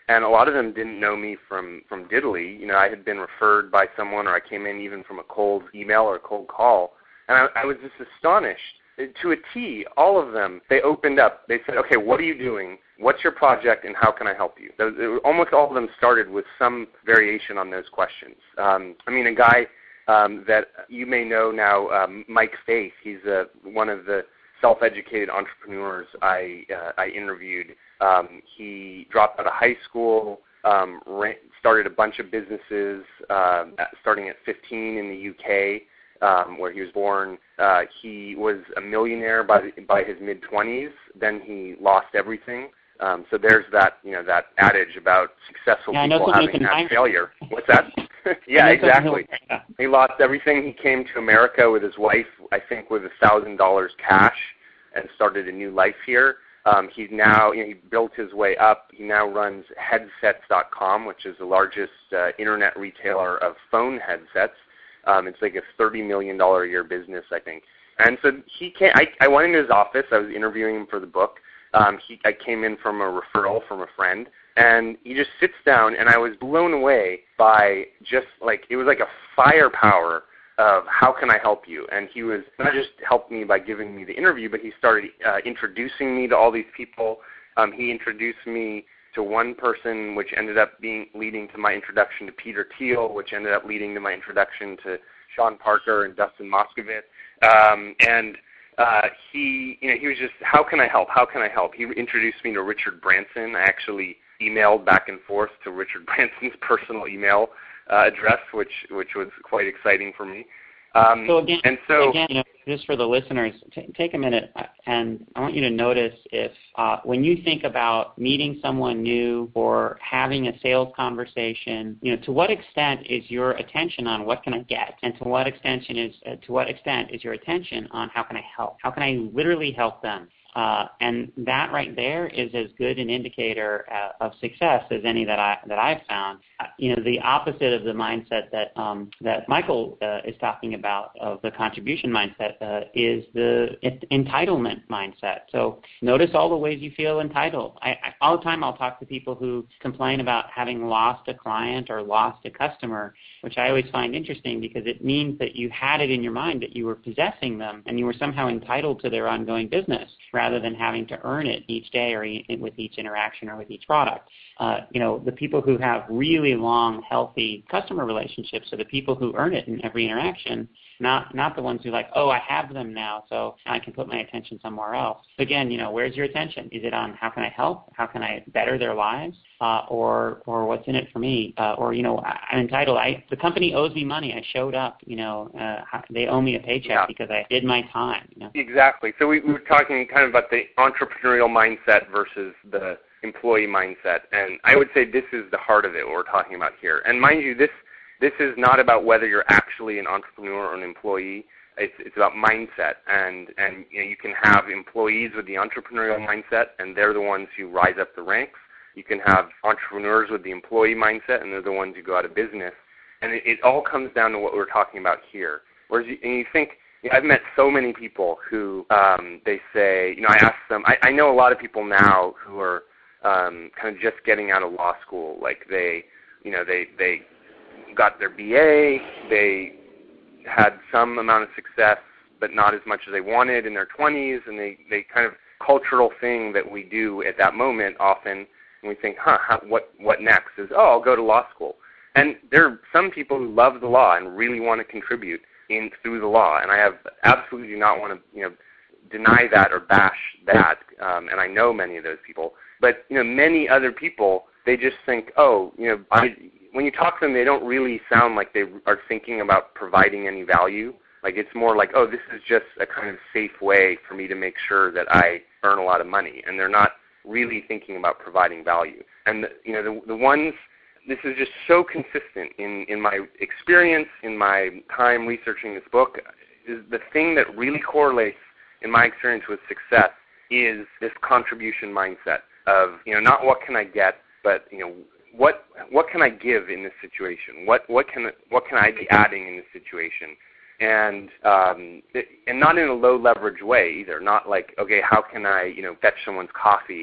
And a lot of them didn't know me from, from Diddly. You know, I had been referred by someone, or I came in even from a cold email or a cold call. And I, I was just astonished. To a T, all of them, they opened up. They said, okay, what are you doing? What's your project, and how can I help you? Those, it, almost all of them started with some variation on those questions. Um, I mean, a guy um, that you may know now, um, Mike Faith, he's uh, one of the self-educated entrepreneurs I, uh, I interviewed. Um, he dropped out of high school, um, ran, started a bunch of businesses, uh, starting at fifteen in the U K, um, where he was born. Uh, he was a millionaire by the, by his mid-twenties. Then he lost everything. Um, so there's that, you know, that adage about successful yeah, people having had failure. What's that? Yeah, exactly. He lost everything. He came to America with his wife, I think, with a thousand dollars cash, and started a new life here. Um, he's now, you know, he built his way up. He now runs headsets dot com, which is the largest uh, internet retailer of phone headsets. Um, it's like a thirty million dollars a year business, I think. And so he came, I, I went into his office. I was interviewing him for the book. Um, he, I came in from a referral from a friend. And he just sits down, and I was blown away by just like, it was like a firepower of how can I help you? And he was not just helped me by giving me the interview, but he started uh, introducing me to all these people. Um, he introduced me to one person, which ended up being leading to my introduction to Peter Thiel, which ended up leading to my introduction to Sean Parker and Dustin Moskovitz. Um, and uh, he, you know, he was just, how can I help? How can I help? He introduced me to Richard Branson. I actually emailed back and forth to Richard Branson's personal email Uh, address, which which was quite exciting for me. Um, so again, and so again, you know, just for the listeners, t- take a minute, and I want you to notice if uh, when you think about meeting someone new or having a sales conversation, you know, to what extent is your attention on what can I get, and to what extent is uh, to what extent is your attention on how can I help? How can I literally help them? Uh, and that right there is as good an indicator uh, of success as any that I that I've found. Uh, you know, the opposite of the mindset that um, that Michael uh, is talking about of the contribution mindset uh, is the entitlement mindset. So notice all the ways you feel entitled. I, I, all the time I'll talk to people who complain about having lost a client or lost a customer, which I always find interesting because it means that you had it in your mind that you were possessing them and you were somehow entitled to their ongoing business, rather than having to earn it each day or e- with each interaction or with each product. Uh, you know, the people who have really long, healthy customer relationships are the people who earn it in every interaction, not not the ones who like, oh, I have them now, so I can put my attention somewhere else. Again, you know, where's your attention? Is it on how can I help? How can I better their lives? Uh, or or what's in it for me? Uh, or, you know, I, I'm entitled. I, the company owes me money. I showed up. You know, uh, they owe me a paycheck yeah. because I did my time. You know? Exactly. So we, we were talking kind of about the entrepreneurial mindset versus the employee mindset. And I would say this is the heart of it, what we're talking about here. And mind you, this this is not about whether you're actually an entrepreneur or an employee. It's, it's about mindset. And, and you know, you can have employees with the entrepreneurial mindset, and they're the ones who rise up the ranks. You can have entrepreneurs with the employee mindset, and they're the ones who go out of business. And it, it all comes down to what we're talking about here. Whereas you, and you think, you know, I've met so many people who um, they say, you know, I ask them, I, I know a lot of people now who are um, kind of just getting out of law school. Like they, you know, they, they got their B A, they had some amount of success, but not as much as they wanted in their twenties, and they, they kind of cultural thing that we do at that moment often. And we think, huh, how, what what next is, oh, I'll go to law school. And there are some people who love the law and really want to contribute in through the law. And I have absolutely do not want to, you know, deny that or bash that. Um, and I know many of those people. But, you know, many other people, they just think, oh, you know, I, when you talk to them, they don't really sound like they are thinking about providing any value. Like it's more like, oh, this is just a kind of safe way for me to make sure that I earn a lot of money. And they're not really thinking about providing value. And, the, you know, the, the ones, this is just so consistent in, in my experience, in my time researching this book, is the thing that really correlates, in my experience, with success is this contribution mindset of, you know, not what can I get, but, you know, what what can I give in this situation? What what can what can I be adding in this situation? And um, and not in a low leverage way either. Not like, okay, how can I, you know, fetch someone's coffee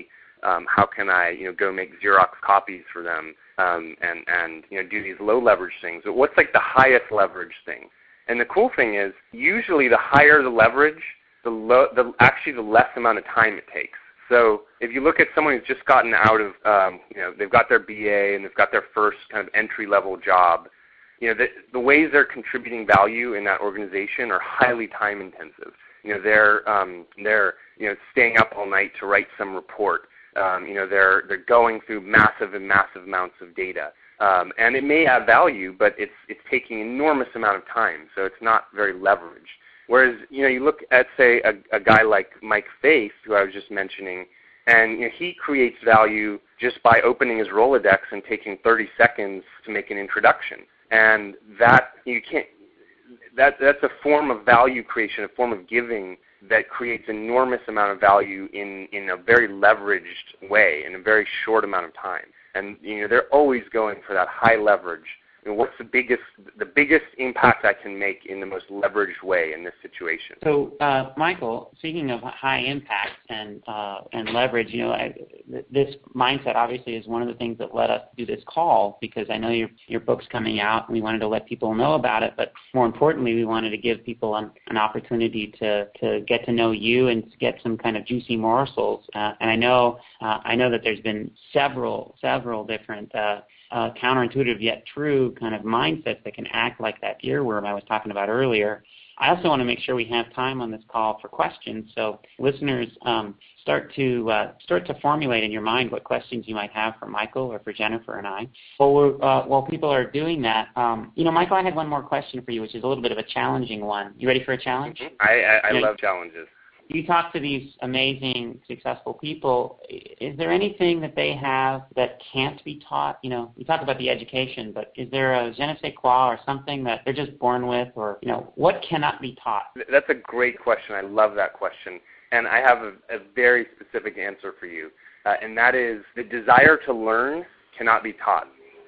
Um, how can I, you know, go make Xerox copies for them um, and, and, you know, do these low leverage things? But what's like the highest leverage thing? And the cool thing is, usually the higher the leverage, the, low, the actually the less amount of time it takes. So if you look at someone who's just gotten out of, um, you know, they've got their B A and they've got their first kind of entry-level job, you know, the, the ways they're contributing value in that organization are highly time-intensive. You know, they're um, they're you know staying up all night to write some report. Um, you know, they're they're going through massive and massive amounts of data, um, and it may have value, but it's it's taking enormous amount of time, so it's not very leveraged. Whereas, you know, you look at, say, a, a guy like Mike Faith, who I was just mentioning, and you know, he creates value just by opening his Rolodex and taking thirty seconds to make an introduction, and that you can't. That, that's a form of value creation, a form of giving that creates enormous amount of value in, in a very leveraged way in a very short amount of time. And you know, they're always going for that high leverage. You know, what's the biggest the biggest impact I can make in the most leveraged way in this situation? So, uh, Michael, speaking of high impact and uh, and leverage, you know, I, this mindset obviously is one of the things that led us to do this call, because I know your your book's coming out and we wanted to let people know about it, but more importantly, we wanted to give people an, an opportunity to, to get to know you and to get some kind of juicy morsels. Uh, and I know uh, I know that there's been several several different Uh, Uh, counterintuitive yet true kind of mindsets that can act like that earworm I was talking about earlier. I also want to make sure we have time on this call for questions, so listeners um, start to uh, start to formulate in your mind what questions you might have for Michael or for Jennifer and I. While, we're, uh, while people are doing that, um, you know, Michael, I had one more question for you, which is a little bit of a challenging one. You ready for a challenge? Mm-hmm. I, I, I you know, love challenges. You talk to these amazing, successful people. Is there anything that they have that can't be taught? You know, you talk about the education, but is there a je ne sais quoi or something that they're just born with, or, you know, what cannot be taught? That's a great question. I love that question. And I have a, a very specific answer for you, uh, and that is the desire to learn cannot be taught.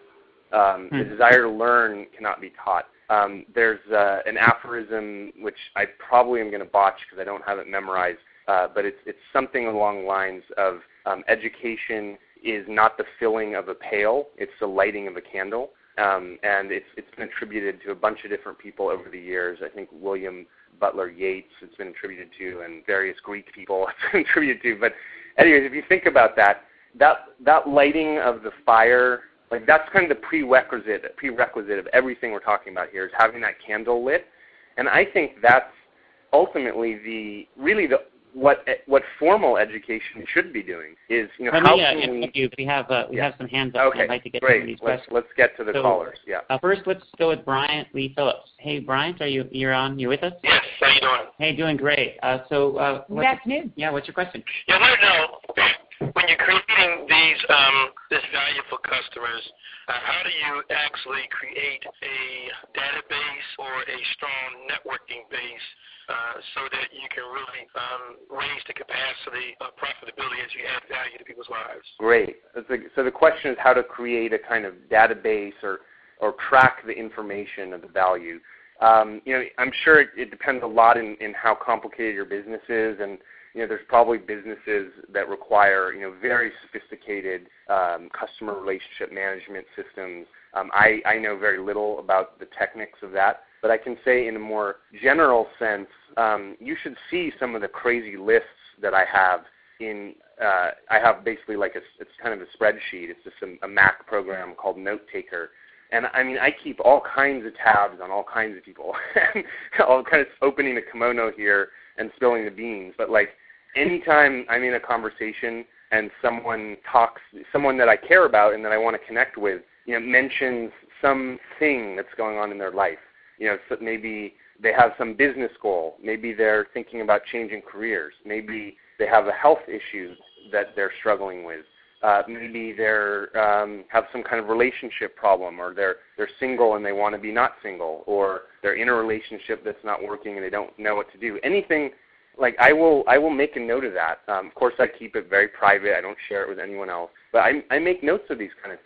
Um, hmm. The desire to learn cannot be taught. Um, there's uh, an aphorism which I probably am going to botch because I don't have it memorized, uh, but it's it's something along the lines of um, education is not the filling of a pail, it's the lighting of a candle. Um, and it's it's been attributed to a bunch of different people over the years. I think William Butler Yeats it's been attributed to, and various Greek people it's been attributed to. But anyways, if you think about that, that that lighting of the fire, like that's kind of the prerequisite prerequisite of everything we're talking about here, is having that candle lit. And I think that's ultimately the really the what what formal education should be doing is, you know, Let how me, uh, can we you. We have uh, we yeah. have some hands up. Okay, I'd like to get great. some of these let's, questions. let's get to the so, callers. Yeah. Uh, first, let's go with Bryant Lee Phillips. Hey, Bryant, are you you're on? You with us? Yes. How you doing? Hey, doing great. Uh, so, uh, Good afternoon. Yeah. What's your question? Yeah, I want to know, when you're creating these um, this value for customers, uh, how do you actually create a database or a strong networking base uh, so that you can really um, raise the capacity of profitability as you add value to people's lives? Great. So the question is how to create a kind of database or, or track the information of the value. Um, you know, I'm sure it, it depends a lot in, in how complicated your business is, and you know, there's probably businesses that require, you know, very sophisticated um, customer relationship management systems. Um, I, I know very little about the techniques of that, but I can say in a more general sense, um, you should see some of the crazy lists that I have in, uh, I have basically like a, it's kind of a spreadsheet. It's just a, a Mac program called Notetaker. And I mean, I keep all kinds of tabs on all kinds of people. I'm kind of opening a kimono here and spilling the beans, but like, anytime I'm in a conversation and someone talks, someone that I care about and that I want to connect with, you know, mentions something that's going on in their life. You know, so maybe they have some business goal. Maybe they're thinking about changing careers. Maybe they have a health issue that they're struggling with. Uh, maybe they're um, have some kind of relationship problem, or they're they're single and they want to be not single, or they're in a relationship that's not working and they don't know what to do. Anything. Like I will, I will make a note of that. Um, of course, I keep it very private. I don't share it with anyone else. But I, I make notes of these kind of things.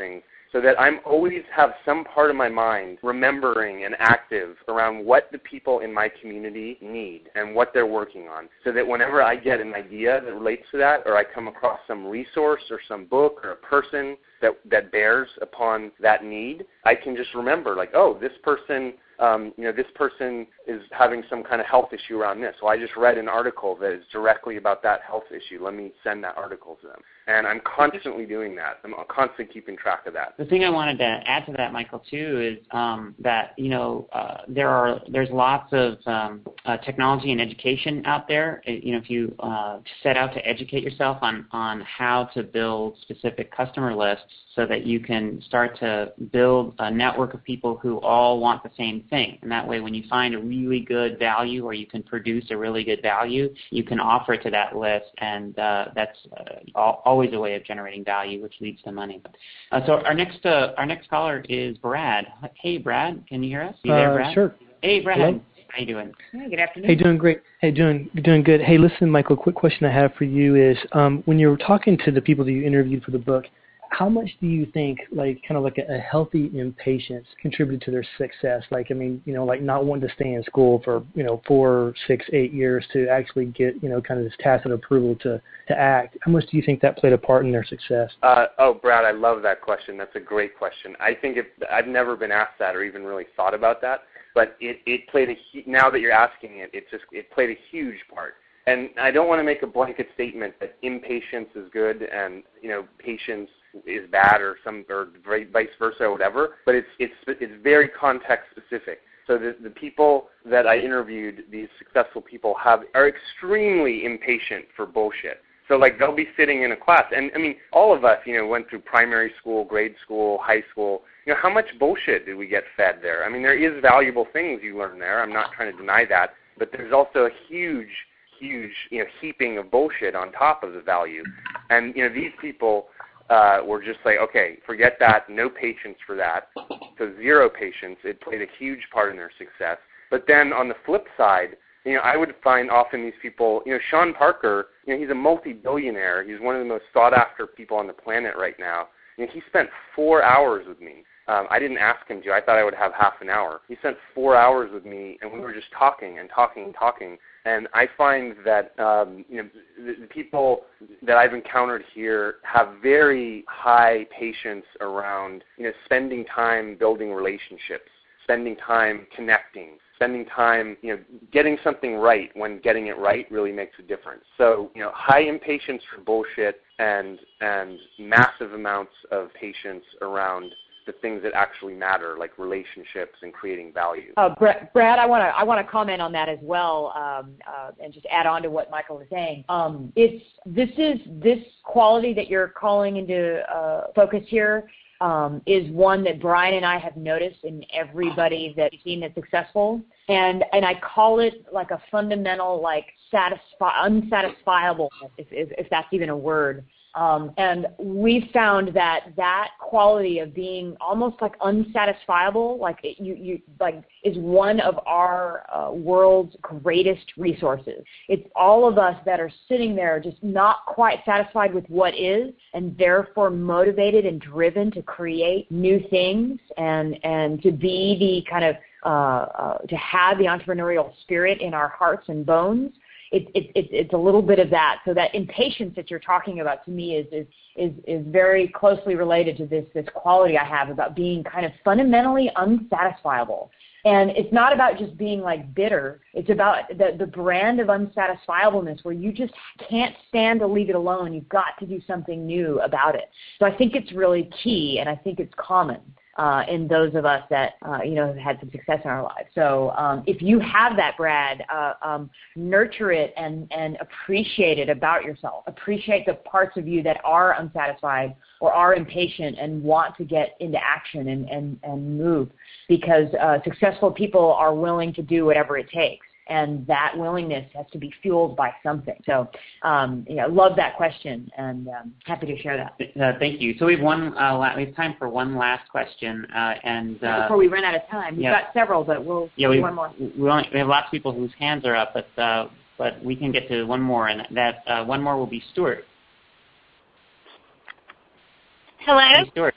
so that I'm always have some part of my mind remembering and active around what the people in my community need and what they're working on, so that whenever I get an idea that relates to that, or I come across some resource or some book or a person that, that bears upon that need, I can just remember, like, oh, this person, um, you know, this person is having some kind of health issue around this. So I just read an article that is directly about that health issue. Let me send that article to them. And I'm constantly doing that. I'm constantly keeping track of that. The thing I wanted to add to that, Michael, too, is um, that, you know, uh, there are there's lots of um, uh, technology and education out there. You know, if you uh, set out to educate yourself on, on how to build specific customer lists so that you can start to build a network of people who all want the same thing. And that way, when you find a really good value, or you can produce a really good value, you can offer it to that list, and uh, that's uh, always a way of generating value, which leads to money. Uh, so our next uh, our next caller is Brad. Hey, Brad, can you hear us? You there, Brad? Uh, sure. Hey, Brad. Hello? How you doing? Hey, good afternoon. Hey, doing great. Hey, doing doing good. Hey, listen, Michael, a quick question I have for you is, um, when you're talking to the people that you interviewed for the book, how much do you think, like, kind of like a, a healthy impatience contributed to their success? Like, I mean, you know, like not wanting to stay in school for, you know, four, six, eight years to actually get, you know, kind of this tacit approval to, to act. How much do you think that played a part in their success? Uh, oh, Brad, I love that question. That's a great question. I think if, I've never been asked that or even really thought about that, but it, it played a, now that you're asking it, it just, it played a huge part. And I don't want to make a blanket statement that impatience is good and, you know, patience is bad, or some, or vice versa, or whatever. But it's it's it's very context specific. So the the people that I interviewed, these successful people, have are extremely impatient for bullshit. So like they'll be sitting in a class, and I mean, all of us, you know, went through primary school, grade school, high school. You know, how much bullshit did we get fed there? I mean, there is valuable things you learn there. I'm not trying to deny that, but there's also a huge huge, you know, heaping of bullshit on top of the value. And, you know, these people uh, were just like, okay, forget that, no patience for that. So zero patience. It played a huge part in their success. But then on the flip side, you know, I would find often these people, you know, Sean Parker, you know, he's a multi-billionaire. He's one of the most sought-after people on the planet right now. You know, he spent four hours with me. Um, I didn't ask him to. I thought I would have half an hour. He spent four hours with me, and we were just talking and talking and talking. And I find that um, you know, the, the people that I've encountered here have very high patience around, you know, spending time building relationships, spending time connecting, spending time, you know, getting something right when getting it right really makes a difference. So, you know, high impatience for bullshit and and massive amounts of patience around the things that actually matter, like relationships and creating value. Uh, Brad, I want to I want to comment on that as well, um, uh, and just add on to what Michael was saying. Um, it's this is this quality that you're calling into uh, focus here um, is one that Brian and I have noticed in everybody that we've seen that's successful, and and I call it like a fundamental, like satisfi- unsatisfiable, if, if, if that's even a word. Um, and we found that that quality of being almost like unsatisfiable, like it, you, you, like is one of our uh, world's greatest resources. It's all of us that are sitting there just not quite satisfied with what is, and therefore motivated and driven to create new things and and to be the kind of uh, uh, to have the entrepreneurial spirit in our hearts and bones. It, it, it, it's a little bit of that. So that impatience that you're talking about to me is, is, is, is very closely related to this, this quality I have about being kind of fundamentally unsatisfiable. And it's not about just being like bitter. It's about the, the brand of unsatisfiableness where you just can't stand to leave it alone. You've got to do something new about it. So I think it's really key, and I think it's common. Uh, in those of us that, uh, you know, have had some success in our lives. So um, if you have that, Brad, uh, um, nurture it and, and appreciate it about yourself. Appreciate the parts of you that are unsatisfied or are impatient and want to get into action and, and, and move, because uh, successful people are willing to do whatever it takes. And that willingness has to be fueled by something. So, um, you know, love that question, and um, happy to share that. Uh, thank you. So we have one. Uh, la- we have time for one last question, uh, and uh, before we run out of time, we've yeah. got several, but we'll yeah, we, do one more. We, only, we have lots of people whose hands are up, but uh, but we can get to one more, and that uh, one more will be Stuart. Hello. Hey, Stuart.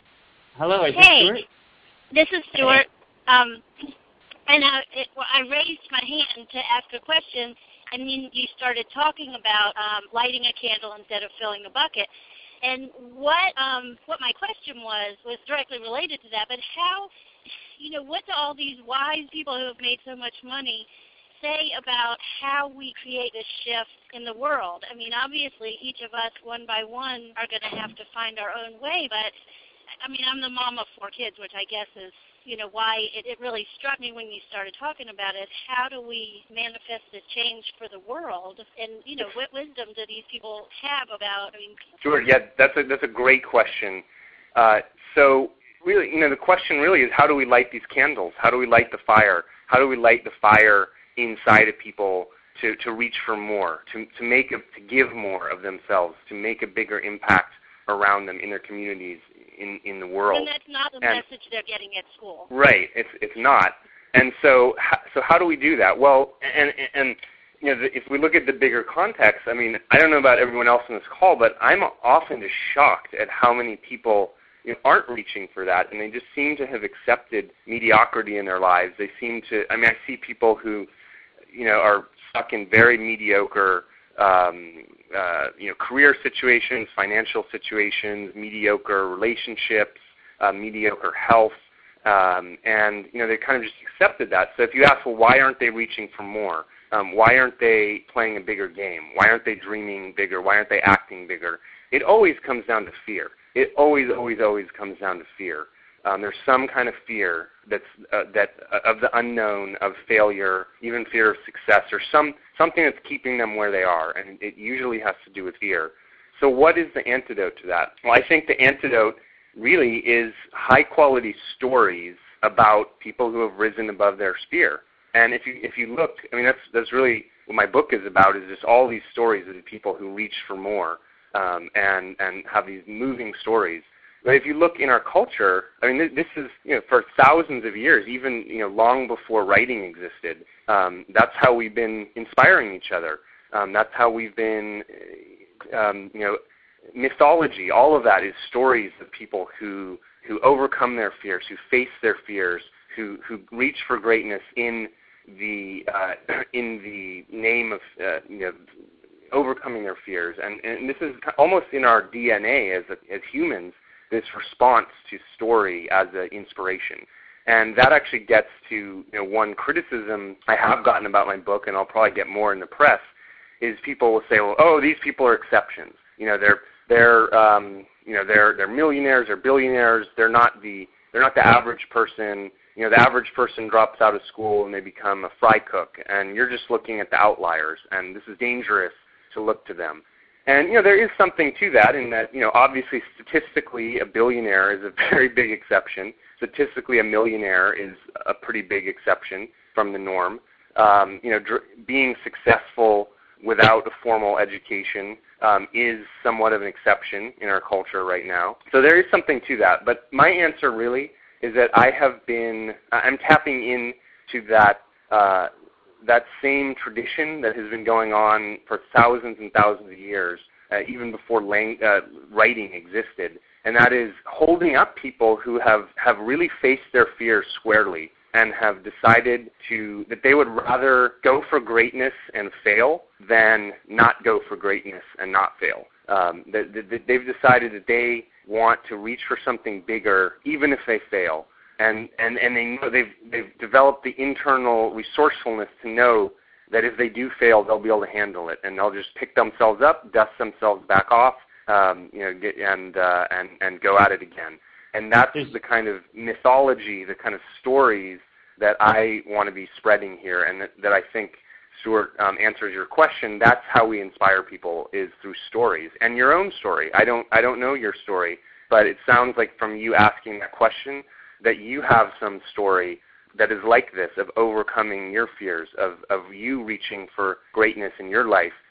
Hello, is hey, this Stuart? This is Stuart. Um, and I, it, well, I raised my hand to ask a question, and then you started talking about um, lighting a candle instead of filling a bucket. And what um, what my question was was directly related to that. But how, you know, what do all these wise people who have made so much money say about how we create a shift in the world? I mean, obviously, each of us, one by one, are going to have to find our own way. But I mean, I'm the mom of four kids, which I guess is, you know, why it, it really struck me when you started talking about it. How do we manifest a change for the world? And, you know, what wisdom do these people have about, I mean... Sure, yeah, that's a, that's a great question. Uh, so, really, you know, the question really is, how do we light these candles? How do we light the fire? How do we light the fire inside of people to, to reach for more, to, to, make a, to give more of themselves, to make a bigger impact around them in their communities, in, in the world. And that's not the and, message they're getting at school. Right, it's it's not. And so so how do we do that? Well, and and you know, if we look at the bigger context, I mean, I don't know about everyone else on this call, but I'm often just shocked at how many people, you know, aren't reaching for that, and they just seem to have accepted mediocrity in their lives. They seem to, I mean, I see people who, you know, are stuck in very mediocre Um, uh, you know, career situations, financial situations, mediocre relationships, uh, mediocre health, um, and you know they kind of just accepted that. So if you ask, well, why aren't they reaching for more? Um, why aren't they playing a bigger game? Why aren't they dreaming bigger? Why aren't they acting bigger? It always comes down to fear. It always, always, always comes down to fear. Um, there's some kind of fear that's uh, that uh, of the unknown, of failure, even fear of success, or some something that's keeping them where they are, and it usually has to do with fear. So what is the antidote to that? Well, I think the antidote really is high-quality stories about people who have risen above their sphere. And if you if you look, I mean, that's that's really what my book is about, is just all these stories of the people who reach for more um, and and have these moving stories. But if you look in our culture, I mean, this is, you know, for thousands of years, even, you know, long before writing existed, um, that's how we've been inspiring each other. Um, that's how we've been, um, you know, mythology, all of that is stories of people who who overcome their fears, who face their fears, who who reach for greatness in the uh, in the name of, uh, you know, overcoming their fears. And, and this is almost in our D N A as as humans, this response to story as an inspiration. And that actually gets to, you know, one criticism I have gotten about my book, and I'll probably get more in the press, is people will say, well, oh, these people are exceptions. You know, they're they're um, you know they're they're millionaires or billionaires. They're not the they're not the average person. You know, the average person drops out of school and they become a fry cook, and you're just looking at the outliers, and this is dangerous to look to them. And, you know, there is something to that in that, you know, obviously statistically a billionaire is a very big exception. Statistically a millionaire is a pretty big exception from the norm. Um, you know, dr- being successful without a formal education um, is somewhat of an exception in our culture right now. So there is something to that. But my answer really is that I have been, I'm tapping into that uh, that same tradition that has been going on for thousands and thousands of years, uh, even before lang- uh, writing existed, and that is holding up people who have, have really faced their fears squarely and have decided to that they would rather go for greatness and fail than not go for greatness and not fail. Um, they, they, they've decided that they want to reach for something bigger, even if they fail. And, and, and they know they've, they've developed the internal resourcefulness to know that if they do fail, they'll be able to handle it, and they'll just pick themselves up, dust themselves back off, um, you know, get, and, uh, and, and go at it again. And that's the kind of mythology, the kind of stories that I want to be spreading here, and that, that I think, Stuart, um, answers your question. That's how we inspire people, is through stories, and your own story. I don't, I don't know your story, but it sounds like from you asking that question that you have some story that is like this, of overcoming your fears, of, of you reaching for greatness in your life,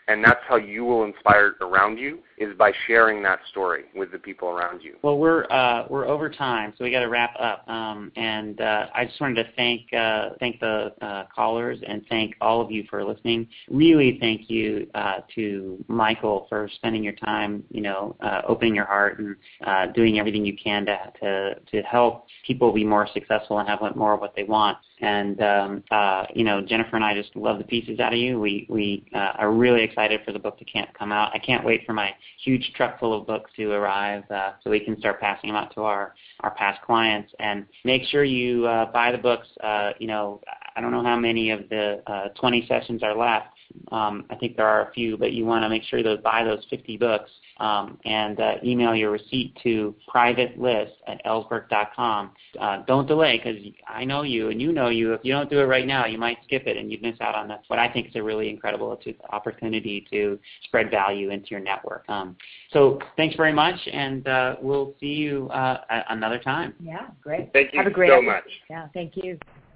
And that's how you will inspire around you, is by sharing that story with the people around you. Well, we're uh, we're over time, so we got to wrap up. Um, and uh, I just wanted to thank uh, thank the uh, callers and thank all of you for listening. Really, thank you uh, to Michael for spending your time, you know, uh, opening your heart and uh, doing everything you can to, to to help people be more successful and have more of what they want. And um, uh, you know, Jennifer and I just love the pieces out of you. We we uh, are really excited for the book to can't come out. I can't wait for my huge truck full of books to arrive uh, so we can start passing them out to our, our past clients. And make sure you uh, buy the books. Uh, you know, I don't know how many of the uh, twenty sessions are left. Um, I think there are a few, but you want to make sure to buy those fifty books um, and uh, email your receipt to private list at ellsberg dot com. Uh, don't delay, because I know you and you know you. If you don't do it right now, you might skip it and you'd miss out on the, what I think is a really incredible opportunity to spread value into your network. Um, so thanks very much, and uh, we'll see you uh, another time. Yeah, great. Thank you Have a great so episode. much. Yeah, thank you.